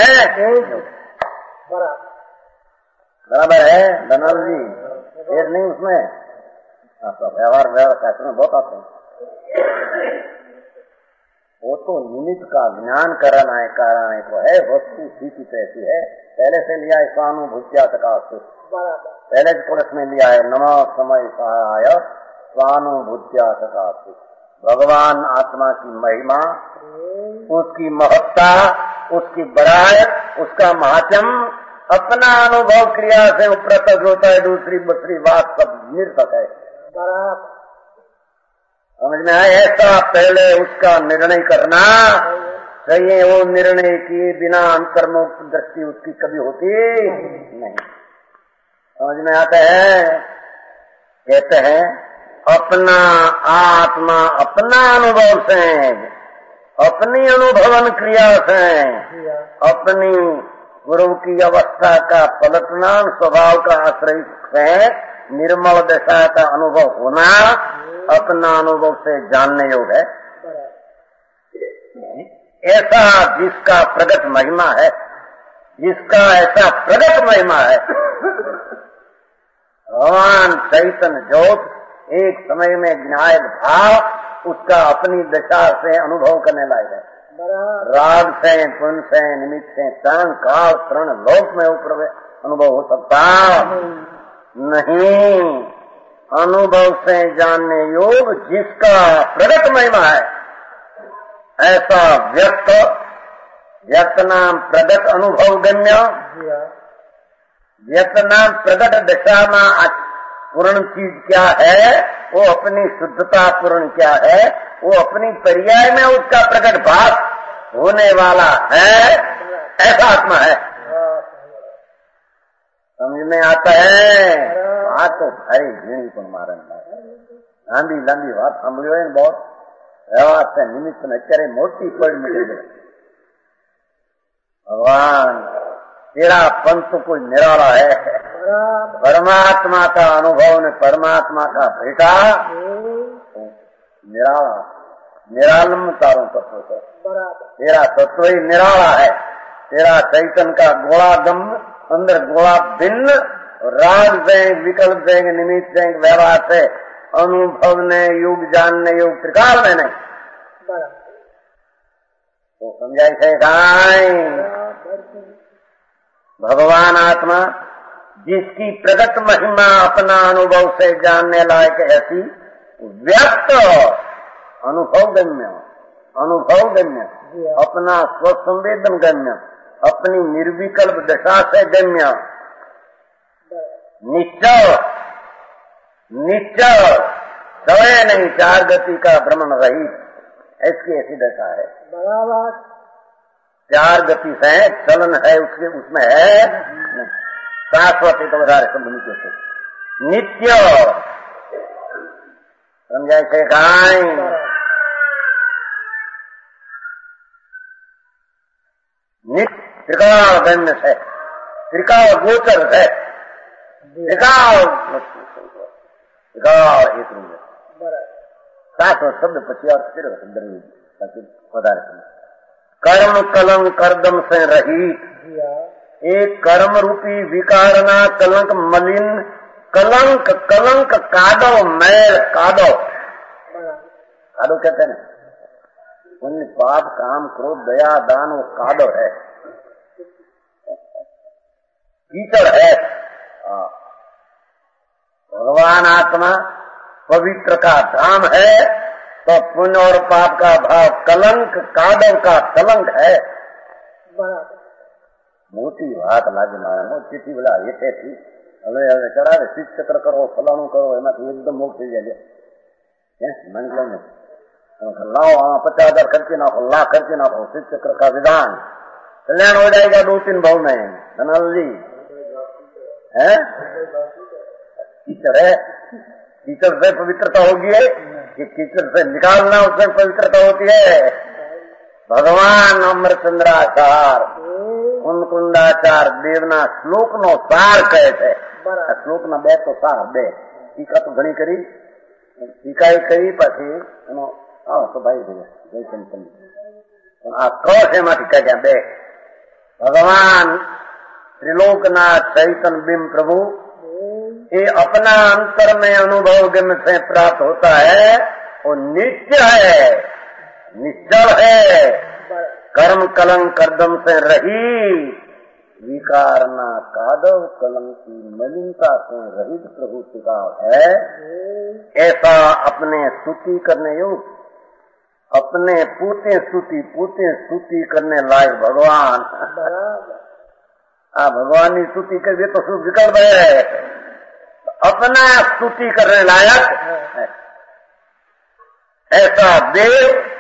बराबर है। धनल जी फिर नहीं उसमें आपका व्यवहार शास्त्र में बहुत आते हैं। वो तो निमित्त का ज्ञान कराना है, कारण को है, वस्तु स्थिति ऐसी है। पहले से लिया है स्वानुभूत्या तक, पहले पुरुष में लिया है नमो समय सहाय स्वानुभूत्या तक। भगवान आत्मा की महिमा, उसकी महत्ता, उसकी बड़ाई, उसका महात्म अपना अनुभव क्रिया से प्रकट होता है। दूसरी बात सब निरर्थक है। समझ में आया? ऐसा पहले उसका निर्णय करना चाहिए। वो निर्णय किए बिना अंतर्मुख दृष्टि उसकी कभी होती नहीं। समझ में आता है? कहते हैं अपना आत्मा अपना अनुभव से, अपनी अनुभवन क्रिया से, अपनी गुरु की अवस्था का पलटनान स्वभाव का आश्रय से निर्मल दशा का अनुभव होना अपना अनुभव से जानने योग्य है। ऐसा जिसका प्रगट महिमा है, जिसका ऐसा प्रगट महिमा है, भगवान चैतन्य ज्योत एक समय में ज्ञायक भाव उसका अपनी दशा से अनुभव करने लायक है। राग से, पुण्य से, निमित्त से चांद काल तरण लोक में ऊपर अनुभव हो सकता नहीं। अनुभव से जानने योग जिसका प्रगट महिमा है, ऐसा व्यक्त व्यक्तनाम प्रगट अनुभव गम्य, व्यक्तनाम प्रगट दशा में पूर्ण चीज क्या है, वो अपनी शुद्धता पूर्ण क्या है, वो अपनी पर्याय में उसका प्रकट भाव होने वाला है, ऐसा आत्मा है। समझ में आता है? बात तो भारी झीणी पण मारे लांबी लांबी बात सांभळी હોય ને बहुत व्यवहार से निमित्त ने અત્યારે मोटी पड़ मिली गई। भगवान तेरा पंथ कोई निराला है, परमात्मा का अनुभव ने परमात्मा का भेटा निराला, निरालम तारो तत्व है, तेरा तत्व ही निराला है। तेरा चैतन्य का गोलागम अंदर गोला भिन्न, राग देंगे, विकल्प देंगे, निमित्त देंगे, व्यवहार से अनुभव ने युग जानने युग त्रिकाल में नहीं तो समझाई से भगवान आत्मा जिसकी प्रगट महिमा अपना अनुभव से जानने लायक ऐसी व्यक्त अनुभव गम्य, अनुभव गम्य, अपना स्वसंवेदन गम्य, अपनी निर्विकल्प दशा से गम्य, निश्चय निश्चय समय नहीं, चार गति का भ्रमण रहित, ऐसी ऐसी दशा है। बराबर चार गति से चलन है, उसके उसमें है शाश्वत तो વધારે संबंधित होते नित्य समझाए थे गाय नित्य त्रिकाल गम्य है, त्रिकाल गोचर है, त्रिकाल एक रूप है शाश्वत शब्द પછી और फिर વધારે कर्म कलंक करदम से रहित, एक कर्म रूपी विकारना कलंक मलिन, कलंक कलंक कादो मैल कादो, कादो कहते हैं ना, पुण्य पाप काम क्रोध दया दान वो कादो है, कीचड़ है। भगवान आत्मा पवित्र का धाम है, तो पुण्य और पाप का भाव कलंक कादव का कलंक है। मोटी बात लागे मारा चिट्ठी बोला ये थी હવે હવે ચડાવે શીત ચક્ર કરો ફલાણું કરો એમાંથી એકદમ મોક્ષ થઈ જાય मन लो नहीं लाओ 50,000 खर्चे नाखो, लाख खर्चे नाखो, शीत चक्र का विधान कल्याण हो जाएगा 2-3 भाव में। धनल जी है कीचड़ है, कीचड़ से पवित्रता होगी है कि कीचड़ से निकालना उसमें पवित्रता होती है। भगवान अमरचंद्राचार कुंकुंडाचार देवना श्लोक नो सार कहे थे। श्लोक ना बे तो सार बे टीका तो घणी करी, टीका करी પછી એનો તો ભાઈ જય ચંચન આ ક છે એમાંથી કાઢ્યા બે। भगवान त्रिलोकनाथ चैतन्य बिंब प्रभु ये अपना अंतर में अनुभव गम्य से प्राप्त होता है, वो नित्य है, निश्चल है, कर्म कलंक करदम से रही, विकारना कादव कलंक की मलिनता से रहित प्रभु टिका है। ऐसा अपने स्तुति करने योग, अपने पूते स्तुति करने लायक भगवान भगवान की स्तुति करिए तो शुभ विकल्प है, अपना स्तुति करने लायक ऐसा देव,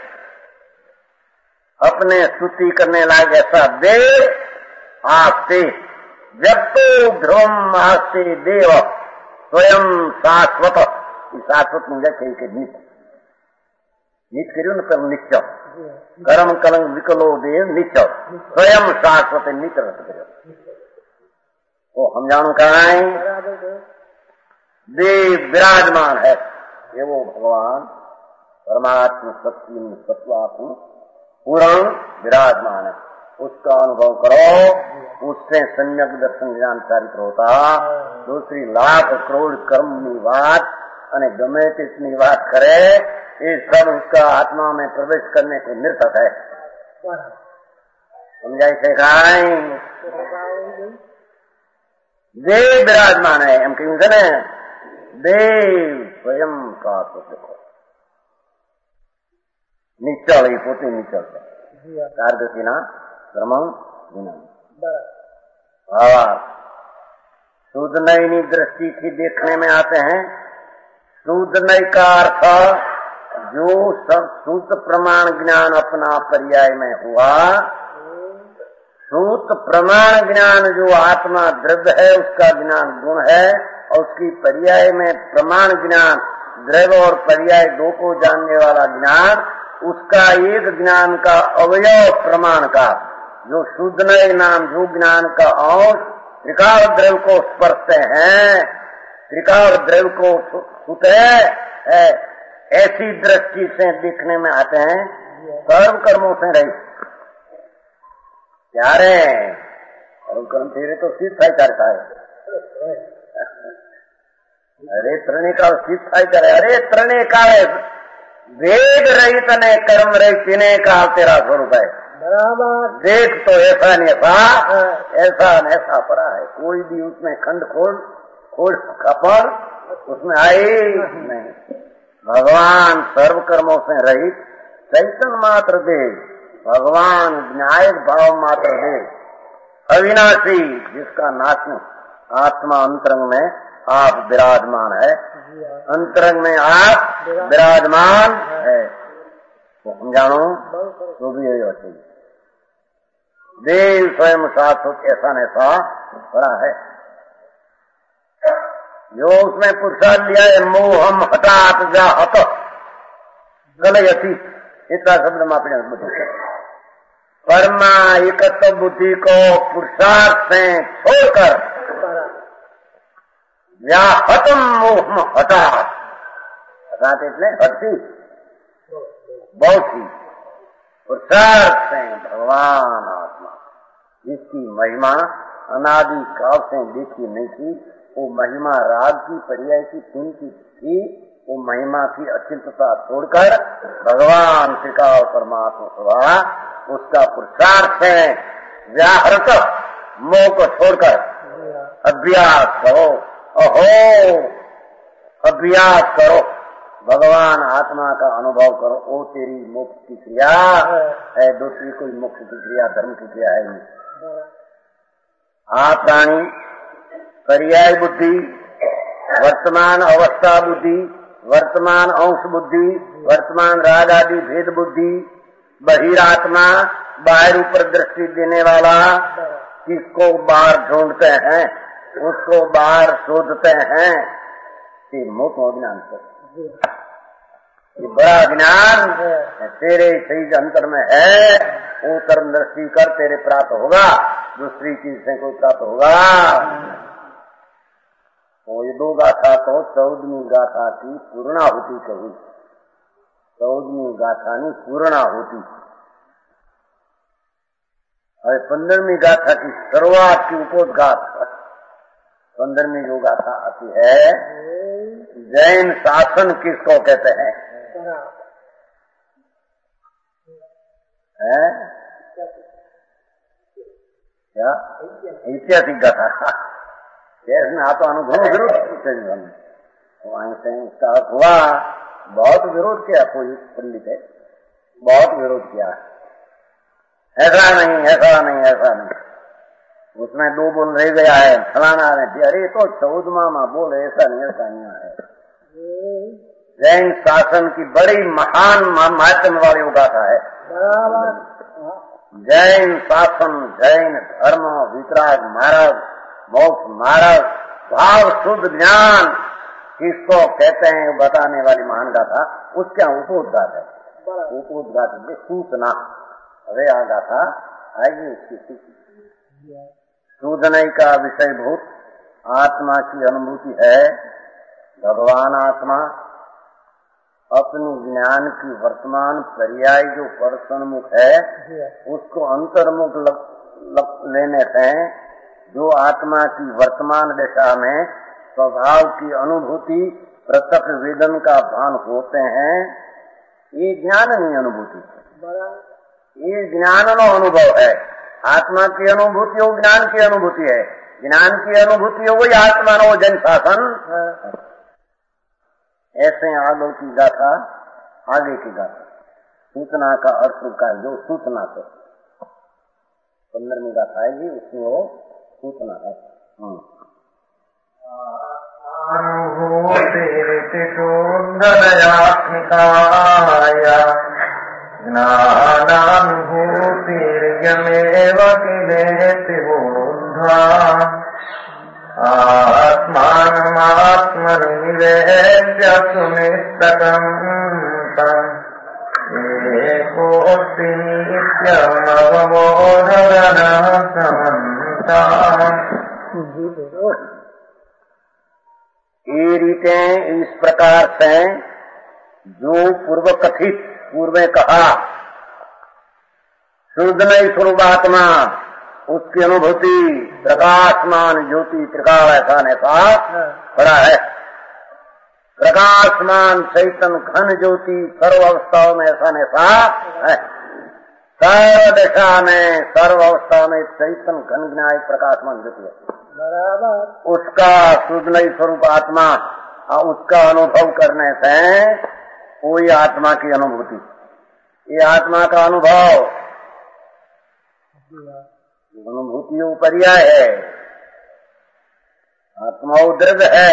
अपने स्तुति करने लायक ऐसा देव आस्ते जब तो ध्रुव आस्ते देव स्वयं शाश्वत, शाश्वत मुझे कही नित्य नित्य करियो न पर नित्य कर्म कलंक विकलो देव नित्य स्वयं शाश्वत नित्य रत करो वो हम जानू कहाँ देव विराजमान है। ये वो भगवान परमात्मा सत्य सत्वात्म पूर्ण विराजमान है, उसका अनुभव करो, उससे सम्यक दर्शन ज्ञान चारित्र होता। दूसरी लाख करोड़ कर्म की बात અને ગમે તેટલી વાત કરે ये सब उसका आत्मा में प्रवेश करने को निरर्थक है। समझाई से देव विराजमान है, हम कहेंगे न देव स्वयं का निश्चल ही पोते निश्चल कारगति ना क्रमं ज्ञान। और शुद्ध नई दृष्टि की देखने में आते हैं। शुद्ध नई का अर्थ जो सब शुद्ध प्रमाण ज्ञान अपना पर्याय में हुआ, शुद्ध प्रमाण ज्ञान जो आत्मा द्रव्य है उसका ज्ञान गुण है, और उसकी पर्याय में प्रमाण ज्ञान द्रव्य और पर्याय दो को जानने वाला ज्ञान, उसका एक ज्ञान का अवयव प्रमाण का जो शुद्ध नए नाम जो ज्ञान का अंश त्रिकाल द्रव्य को स्पर्शते हैं, त्रिकाल द्रव्य को छूते है, ऐसी दृष्टि से देखने में आते हैं। सर्व कर्मों से रहित प्यारे सर्व कर्म तेरे तो सिद्ध करता है। अरे तृणे का सिद्ध करे, अरे तृणे का वेद रहित ने कर्म रहित तिने का तेरा स्वरूप है। बराबर देख तो ऐसा न ऐसा पड़ा है, कोई भी उसमें खंड खोल कपड़ उसमें आए नहीं। भगवान सर्व कर्मों से रहित चैतन्य मात्र दे, भगवान न्यायिक भाव मात्र दे, अविनाशी जिसका नाश नहीं, आत्मा अंतरंग में आप विराजमान है, अंतरंग में आप विराजमान है, तो हम जानो तो भी यही होती है। देव स्वयं शाश्वत ऐसा न ऐसा बड़ा है, जो उसमें पुरुषार्थ लिया है। मोहम हटात जा हत गलयती, इतना शब्द मापने बुद्धि परमा एकत्व बुद्धि को पुरुषार्थ से छोड़कर या हतम मोह हटात, हटात इसलिए हटती बहुत ही पुरुषार्थ से भगवान आत्मा जिसकी महिमा अनादि काल से देखी नहीं थी, वो महिमा राग की पर्याय की धुन की थी, वो महिमा की अचिंतता छोड़कर भगवान त्रिकाल परमात्मा सभा उसका पुरुषार्थ है। व्याहृत मोह को छोड़कर अभ्यास करो, अहो अभ्यास करो, भगवान आत्मा का अनुभव करो, वो तेरी मोक्ष की क्रिया है, दूसरी कोई मोक्ष की क्रिया धर्म की क्रिया है नहीं। आप प्राणी पर्याय बुद्धि, वर्तमान अवस्था बुद्धि, वर्तमान अंश बुद्धि, वर्तमान राग आदि भेद बुद्धि, बहिरात्मा बाहर ऊपर दृष्टि देने वाला, किसको बाहर ढूंढते हैं उसको बाहर शोधते हैं, ये मोह ज्ञान को ये बड़ा ज्ञान तेरे शरीर अंतर में है, वो कर्म दृष्टि कर तेरे प्राप्त होगा, दूसरी चीज से कोई प्राप्त होगा। तो ये दो गाथा तो 14वीं गाथा की पूर्णाहुति कही, 14वीं गाथा नहीं पूर्णाहुति। अरे 15वीं गाथा की शुरुआत की उपोद्घात, 15वीं जो गाथा आती है, जैन शासन किसको कहते हैं? क्या ऐतिहासिक गाथा, इसमें आप अनुभव विरोध वहीं से उसका हुआ, बहुत विरोध किया, कोई पंडित है बहुत विरोध किया, ऐसा नहीं ऐसा नहीं ऐसा नहीं, उसमें दो बोल रह गया है, फलाना नहीं, अरे तो 14वां बोल ऐसा नहीं ऐसा नहीं है। जैन शासन की बड़ी महान महत्व वाली गाथा है। जैन शासन, जैन धर्म, वितराग मार्ग, मोक्ष मार्ग, भाव शुद्ध ज्ञान किसको कहते हैं बताने वाली महान गाथा, उसका उपोद्घात है। उपोद्घात में सूचना, अरे आ गाथा आएगी उसकी सूदनई का विषयभूत आत्मा की अनुभूति है। भगवान आत्मा अपनी ज्ञान की वर्तमान पर्याय जो परसन्मुख है उसको अंतर्मुख लेने से जो आत्मा की वर्तमान दशा में स्वभाव की अनुभूति प्रत्यक्ष वेदन का भान होते हैं, ये ज्ञान नहीं अनुभूति, ये ज्ञान नो अनुभव है। आत्मा की अनुभूति हो ज्ञान की अनुभूति है, ज्ञान की अनुभूति हो वही आत्मा नो जन शासन। ऐसे आगे की गाथा, आगे की गाथा सूचना का अर्थ का जो सूचना से 15वीं गाथा आएगी, उसमें वो सूचना है। अनुभूतिरितिशुद्धदयात्मिकाय ज्ञानानुभूतिर्यमेव किलेति बुद्ध्वा आत्मानमात्मनिवेद्य सुनिष्ठकम् तम् एकोऽस्ति नित्यमवबोधगणः समन्ताः। ये रीतें इस प्रकार से जो पूर्व कथित पूर्व कहा शुद्ध नहीं स्वरूपात्मा उसकी अनुभूति प्रकाशमान ज्योति त्रिकाल ऐसा नैसा पड़ा है। प्रकाशमान चैतन्य घन ज्योति सर्व अवस्थाओं में ऐसा नैसा है। सर्व दशा में सर्व अवस्थाओं में चैतन्य घन ज्ञान प्रकाशमान ज्योति है। उसका शुद्ध नहीं स्वरूप आत्मा उसका अनुभव करने से वही आत्मा की अनुभूति। ये आत्मा का अनुभव अनुभूति पर्याय है, आत्मा द्रव्य है।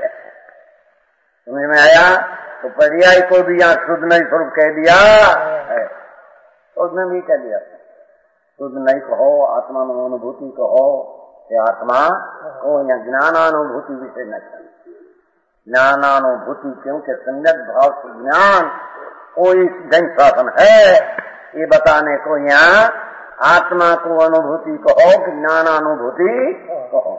समझ में आया? तो पर्याय को भी यहाँ शुद्ध नहीं स्वरूप कह दिया है, उसने भी कह दिया शुद्ध नहीं कहो, आत्मा में अनुभूति कहो। ये आत्मा को यहाँ ज्ञानानुभूति विषय न करें। ज्ञानानुभूति क्योंकि सम्यक भाव से ज्ञान कोई जन शासन है, ये बताने को यहाँ आत्मा को अनुभूति कहो कि ज्ञानानुभूति कहो।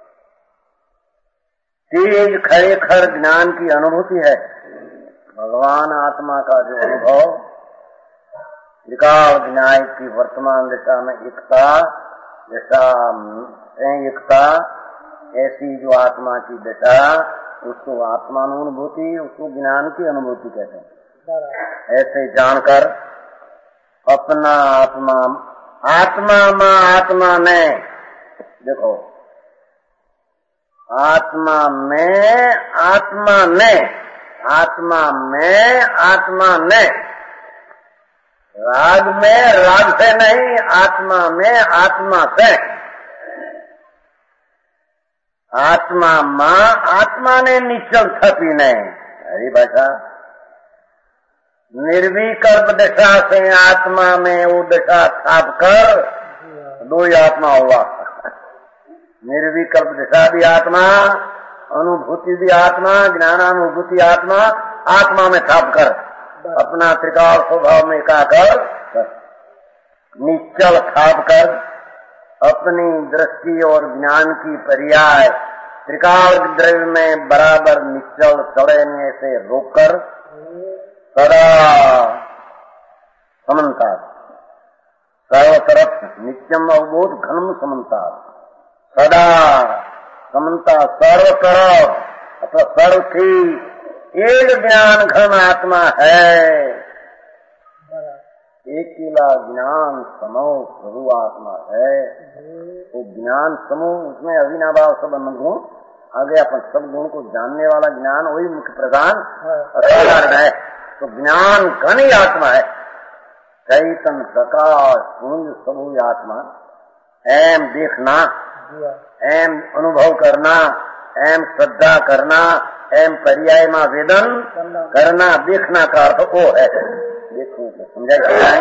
तेज खरेखर ज्ञान की अनुभूति है। भगवान आत्मा का जो अनुभव त्रिकाल न्याय की वर्तमान दिशा में एकता दिशा एकता ऐसी जो आत्मा की दिशा उसको आत्मानुभूति उसको ज्ञान की अनुभूति कहते हैं। ऐसे जानकर अपना आत्मा आत्मा में देखो आत्मा में राग में राग से नहीं, आत्मा में आत्मा से। आत्मा ने निश्चल थपी नहीं। हरी भाषा निर्विकल्प दशा से आत्मा में वो दशा छाप कर दो ही आत्मा हुआ। निर्विकल्प दशा भी आत्मा, अनुभूति भी आत्मा, ज्ञानानुभूति आत्मा, आत्मा में छाप कर अपना त्रिकाल स्वभाव में एकाकर निश्चल छाप कर अपनी दृष्टि और ज्ञान की पर्याय त्रिकाल द्रव्य में बराबर निश्चल चढ़ने से रोककर सदा समन्ता सर्व तरफ नित्यम अवबोध घनम समन्ता सदा समन्ता सर्व तरफ अथवा सर्व की एक ज्ञान घन आत्मा है। एक किला ज्ञान समूह प्रभु आत्मा है। वो ज्ञान समूह उसमें अविनाभाव संबंध गुण आगे अपन सब गुण को जानने वाला ज्ञान वही मुख्य प्रधान असाधारण है। तो ज्ञान घन ही आत्मा है। चैतन्य प्रकाश पुंज सबू आत्मा। एम देखना, एम अनुभव करना, एम श्रद्धा करना, एम पर्याय में वेदन करना, देखना का अर्थ वो है। देखो समझा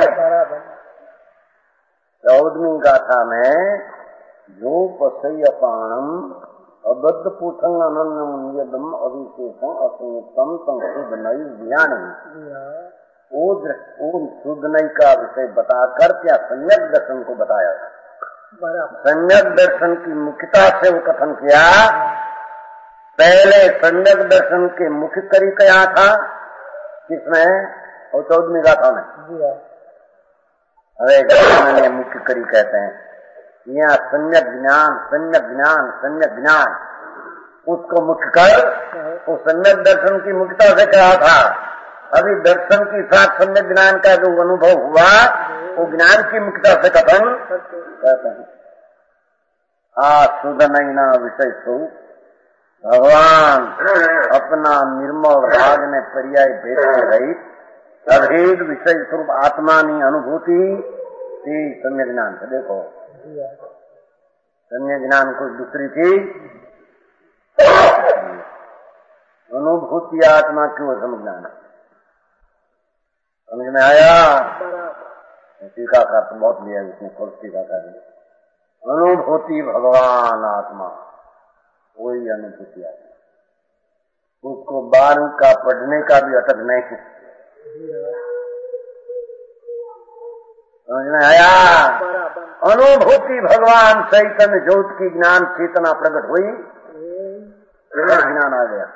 14वीं गाथा में जो पसयपाणम अबद्ध पूठंग अनन्यम नियदम अविशेषम असंयुक्तम संशुद्ध नई ज्ञान वो शुद्ध नई का विषय बताकर क्या सम्यक दर्शन को बताया। सम्यक दर्शन की मुख्यता से वो कथन किया। पहले सम्यक दर्शन के मुख्य करी क्या था किसमें? और 14वीं गाथा में अरे मुख्य करी कहते हैं। यहाँ सम्यक ज्ञान उसको मुख्य कर वो सम्यक दर्शन की मुख्यता से कहा था। अभी दर्शन के साथ सम्यक ज्ञान का जो अनुभव हुआ वो ज्ञान की मुख्यता से कथन कहते हैं। शुद्ध नहीं ना विषय स्वरूप भगवान अपना निर्मल राग ने पर्याय भेद रही अभेद विषय स्वरूप आत्मा की अनुभूति सम्यक ज्ञान से देखो अन्य ज्ञान कोई दूसरी चीज, अनुभूति आत्मा क्यों समझना है? समझ में आया? टीका का तो बहुत लिया इसने, खुद टीका का दिया। अनुभूति भगवान आत्मा, वही अनुभूति आत्मा, उसको 12 का पढ़ने का भी अटक नहीं है। समझ में आया? अनुभूति भगवान चैतन्य ज्योत की ज्ञान चेतना प्रकट हुई, ज्ञान आ गया।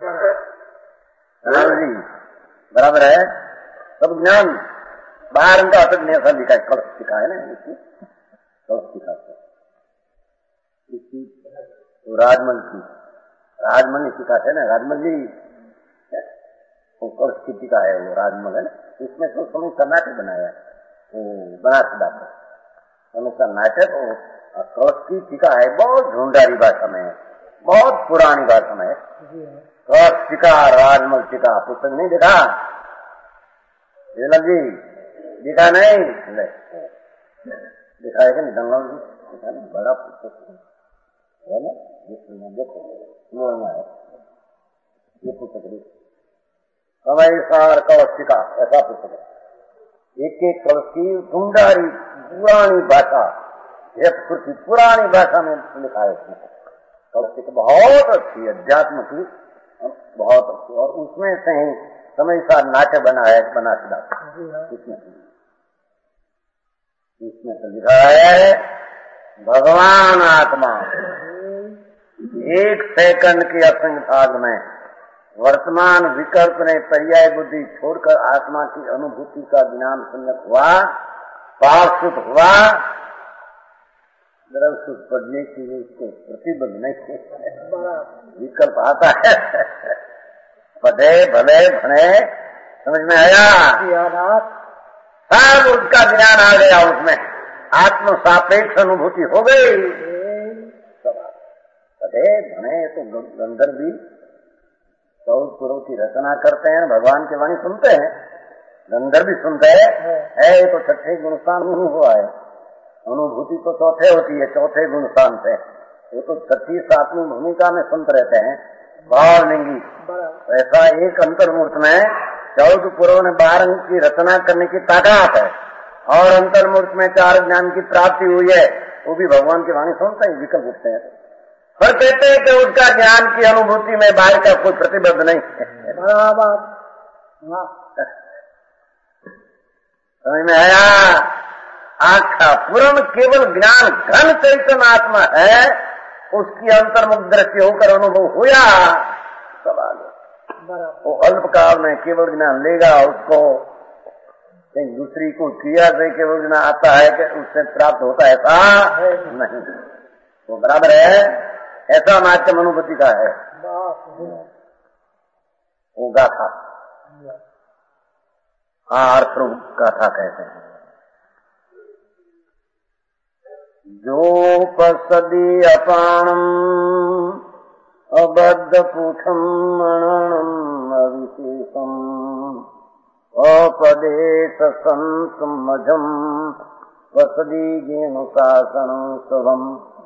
जी बराबर है, सब ज्ञान 12 का अटक नहीं, ऐसा लिखा है, कलश लिखा है ना, इसकी कलश लिखा है इसकी, तो राजमल सिखाते है ना, राजमल जी वो कलश की टीका है, वो राजमल है ना, इसमें तो समय कर्नाटक बनाया है, वो बनारस डॉक्टर समय कर्नाटक, और कलश की टीका है, बहुत झुंडारी भाषा में है, बहुत पुरानी भाषा में है। कलश टीका, राजमल टीका पुस्तक नहीं देखा जी? दिखा नहीं, दिखा है कि नहीं? दंगल दिखा नहीं, बड़ा पुस्तक है ना, देखो है ये पुस्तक, समय कलशिका ऐसा पुस्तक है। एक एक कलश की सुंदरी पुरानी भाषा, पुरानी भाषा में लिखा है उसमें। कलशिका बहुत अच्छी अध्यात्म की, बहुत अच्छी, और उसमें से ही समय सार नाट्य बना है, बना सिदा इसमें से लिखा है भगवान आत्मा 1 सेकंड के असंख्य भाग में वर्तमान विकल्प ने पर्याय बुद्धि छोड़कर आत्मा की अनुभूति का ज्ञान सम्यक हुआ, पावसुत हुआ, द्रवसुत पढ़ने के लिए उसको प्रतिबंध नहीं, विकल्प आता है, पढ़े भले भले, समझ में आया? सब उसका ज्ञान आ गया, उसमें आत्म सापेक्ष अनुभूति हो गई। पढ़े भले तो गंधर्व भी 14 पुरों की रचना करते हैं, भगवान की वाणी सुनते हैं, गंधर्व भी सुनते हैं, ये तो 6ठे गुणस्थान नहीं हुआ है, अनुभूति तो 4ठे होती है, 4ठे गुणस्थान से, वो तो 6ठी 7वीं भूमिका में सुनते रहते हैं, भाव लिंगी। ऐसा एक अंतर्मूर्त में 14 पुरों ने 12 की रचना करने की ताकत है, और अंतर्मूर्त में 4 ज्ञान की प्राप्ति हुई है, वो भी भगवान की वाणी सुनते हैं, विकल्प उठते हैं, पर कहते हैं कि उसका ज्ञान की अनुभूति में बाहर का कोई प्रतिबद्ध नहीं है। समझ में आया? आखा पूर्ण केवल ज्ञान घन चैतन्य आत्मा है, उसकी अंतर्मुख दृष्टि होकर अनुभव हुआ, सवाल वो अल्पकाल में केवल ज्ञान लेगा, उसको कहीं दूसरी को क्रिया से केवल ज्ञान आता है कि उससे प्राप्त होता है, ऐसा नहीं, तो बराबर है, ऐसा माध्यम अनुभूति का है वो गाथा, अर्थ गाथा कहते हैं। जो पसदी अपाणम अबद्ध पूठम मणनम अविशेषम अपदेश संसमजम वसदी गेनुशासनं शुभम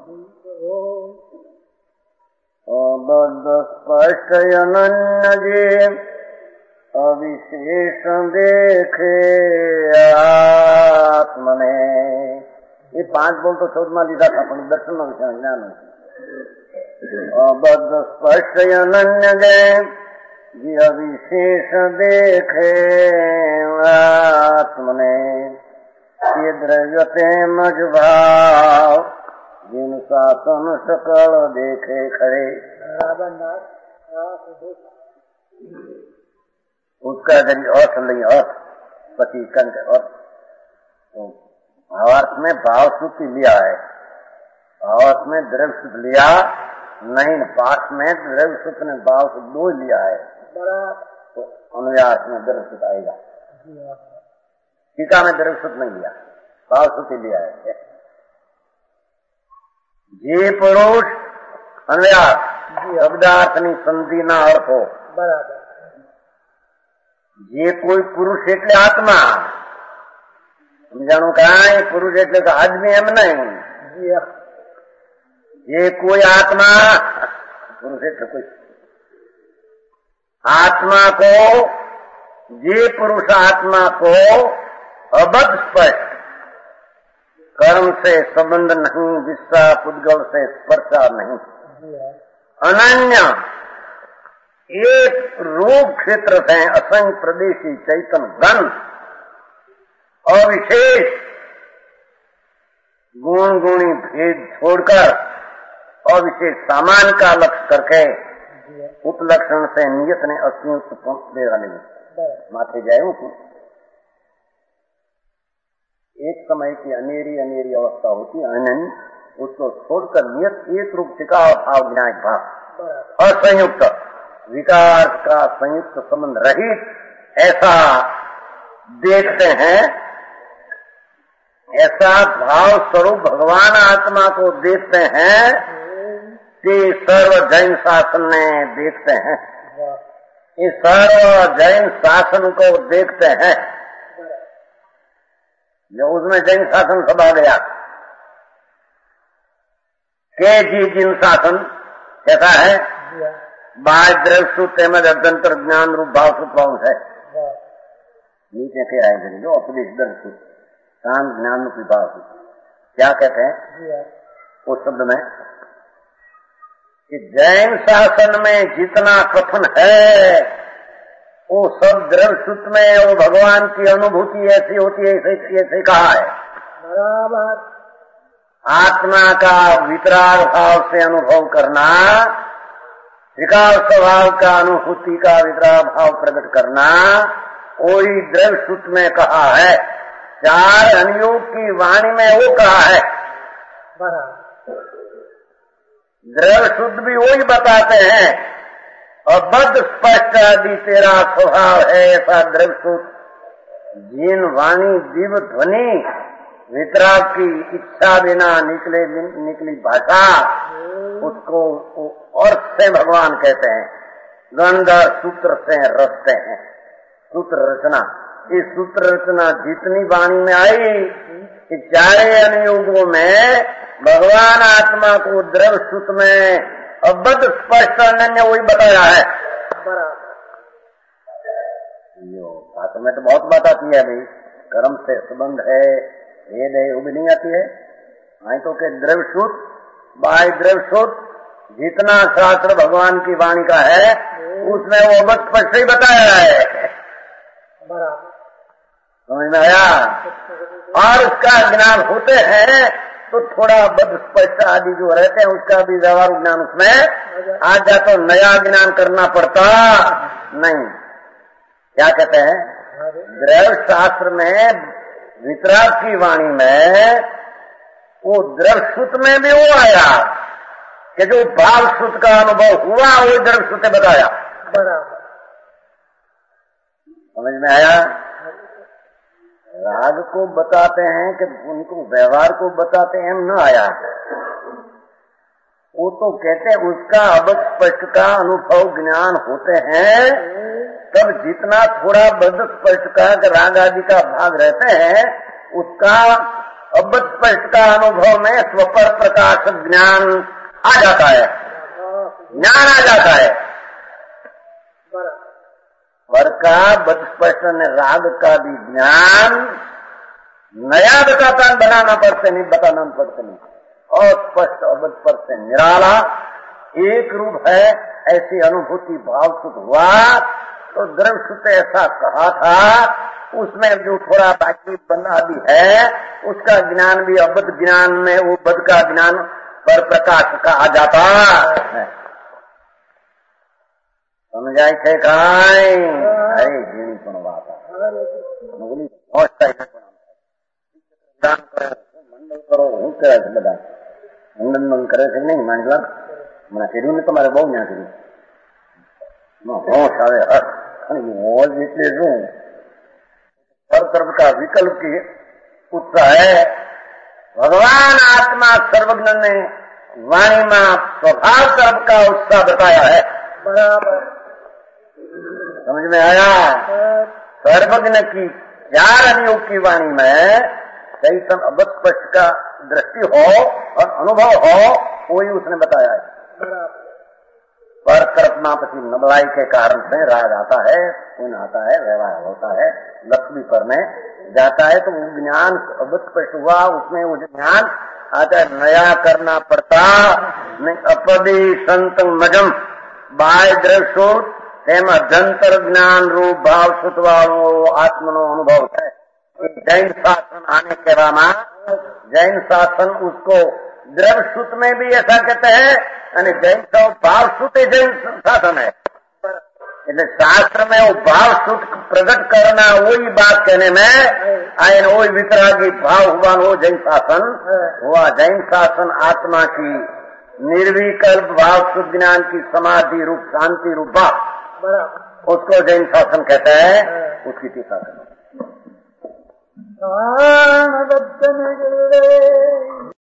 अबद्ध स्पष्टयनन्यजे अविशेष देखे आत्मने। ये 5 बोल तो 14वां लिखा था, अपन दर्शन में ज्ञान अबद्ध स्पष्टयनन्यजे अविशेष देखे आत्मने ये द्रव्यते मजभाव जिन शासन सकल देखे खड़े। उसका यदि अर्थ नहीं, अर्थ पति कंठ अर्थ तो भावार्थ में भाव सूत्र लिया है, भावार्थ में द्रव्य सूत्र लिया नहीं, पाठ में द्रव्य सूत्र ने भाव सूत्र 2 लिया है, तो अनुयास में द्रव्य सूत्र आएगा, टीका में द्रव्य सूत्र नहीं लिया, भाव सूत्र लिया है। जे पुरुष अनुयास शब्दार्थनी संधि ना अर्थ हो, बराबर जे कोई पुरुष એટલે આત્મા, સમજાણું કાંઈ પુરુષ એટલે કે આદમી એમ નહીં, ये कोई आत्मा, पुरुष એટલે कोई आत्मा को, ये पुरुष आत्मा को अबध स्पर्श, कर्म से संबंध नहीं, विश्वा पुद्गल से स्पर्शा नहीं, अनन्य एक रूप क्षेत्र से असंख्य प्रदेशी चैतन्य धन अविशेष गुण गुणी भेद छोड़कर अविशेष सामान का लक्ष्य करके उपलक्षण से नियत ने अस्मियुक्त दे वाले माथे जाए। एक समय की अनेरी अवस्था होती है, अनन्य, उसको छोड़कर नियत एक रूप टिकाव भाव विनायक भाव असंयुक्त विकार का संयुक्त संबंध रहित ऐसा देखते हैं। ऐसा भाव स्वरूप भगवान आत्मा को देखते हैं कि सर्व जैन शासन में देखते हैं, इस सर्व जैन शासन को देखते हैं। जो उसमें जैन शासन सब आ गया के जी जिन शासन कैसा है, बाह्य द्रव्य तेमज अभ्यंतर ज्ञान रूप भाव सुपांश है। नीचे के आएंगे जो उपदेश दर्श शांत ज्ञान रूपी भाव क्या कहते हैं उस शब्द में कि जैन शासन में जितना कथन है वो सब द्रव्य सूत्र में वो भगवान की अनुभूति ऐसी होती है, ऐसे कहा है। बराबर आत्मा का वितराग भाव से अनुभव करना, विकार स्वभाव का अनुभूति का वितराग भाव प्रकट करना, वही द्रव्य सूत्र में कहा है। चार अनुयोग की वाणी में वो कहा है। द्रव्य शुद्ध भी वही बताते हैं, अबद्ध स्पष्ट आदि तेरा स्वभाव है ऐसा द्रव्य शुद्ध जिन वाणी दिव्य ध्वनि वितराग की इच्छा बिना निकली भाषा उसको अर्थ से भगवान कहते हैं। गंध सूत्र से रचते हैं, सूत्र रचना। इस सूत्र रचना जितनी वाणी में आई कि चारे अनुयोगों में भगवान आत्मा को द्रव्य सूत्र में अबद्ध स्पष्ट अनन्य वही बताया है। शास्त्र में तो बहुत बात आती है भाई, कर्म से संबंध है, भेद है, वो भी नहीं आती है। आई तो के द्रव्य सूत्र बाह्य द्रव्य सूत्र जितना शास्त्र भगवान की वाणी का है उसमें वो अबद्ध स्पष्ट ही बताया है। समझ में आया? और उसका ज्ञान होते हैं तो थोड़ा बद स्पष्ट आदि जो रहते हैं उसका भी व्यवहार ज्ञान उसमें आ जाए तो नया ज्ञान करना पड़ता नहीं। क्या कहते हैं द्रव्य शास्त्र में वितराग की वाणी में वो द्रव्य सूत्र में भी वो आया कि जो भाव सूत्र का अनुभव हुआ वो द्रव्य सूत्र बताया। समझ में आया? राग को बताते हैं कि उनको व्यवहार को बताते हैं, न आया। वो तो कहते हैं उसका अबद्ध स्पष्ट का अनुभव ज्ञान होते हैं तब जितना थोड़ा बद्ध स्पष्ट का राग आदि का भाग रहते हैं उसका अबद्ध स्पष्ट का अनुभव में स्वपर प्रकाश ज्ञान आ जाता है, ज्ञान आ जाता है। पर का बद्ध स्पष्ट राग का भी ज्ञान नया बताता बनाना पड़ते नहीं, बताना पड़ते नहीं। और स्पष्ट अबद्ध स्पष्ट से निराला एक रूप है ऐसी अनुभूति भाव सुख हुआ तो द्रव्य सुख ऐसा कहा था उसमें जो थोड़ा बाकी बना भी है उसका ज्ञान भी अबद्ध ज्ञान में वो बद्ध का ज्ञान पर प्रकाश का आ जाता है। समझाई थे काय अरे जीनी पण वाता मुगली पहुंचता है दान करो मंडल करो हूँ करे છે બધા મંડળ કરે છે નહીં માનલા મને કર્યું ને તમારે બહુ ન્યા કર્યું હોશ આવે અને હોશ એટલે શું हर तरफ का विकल्प की उत्साह है। भगवान आत्मा सर्वज्ञ ने वाणी में स्वभाव तरफ का उत्साह बताया है। बराबर समझ में आया? सर्वज्ञ की चार अनुयोग की वाणी में चैतन्य अवस्पष्ट का दृष्टि हो और अनुभव हो, वही उसने बताया है। पर कल्पना पति नबलाई के कारण से राग आता है, पुण्य आता है, व्यवहार होता है, लक्ष्मी पर में जाता है, तो वो ज्ञान अवस्पष्ट हुआ, उसमें वो ज्ञान आता है, नया करना पड़ता नहीं। अपदी संत मजम बाय दृष्टो तेम अध्यंतर ज्ञान रूप भाव सुतवाणो आत्मनो अनुभव है। जैन शासन आने के बाद जैन शासन उसको द्रव सूत में भी ऐसा कहते हैं, यानी जैन का भाव सूत जैन शासन है। એટલે શાસ્ત્ર में वो भाव सूत प्रकट करना, वही बात कहने में आयन वही वितरागी भाव हुआ, वो जैन शासन हुआ। जैन शासन आत्मा की निर्विकल्प भाव शुद्ध ज्ञान की समाधि रूप शांति रूप भाव, उसको जैन शासन कहते हैं। उसकी टीका करो।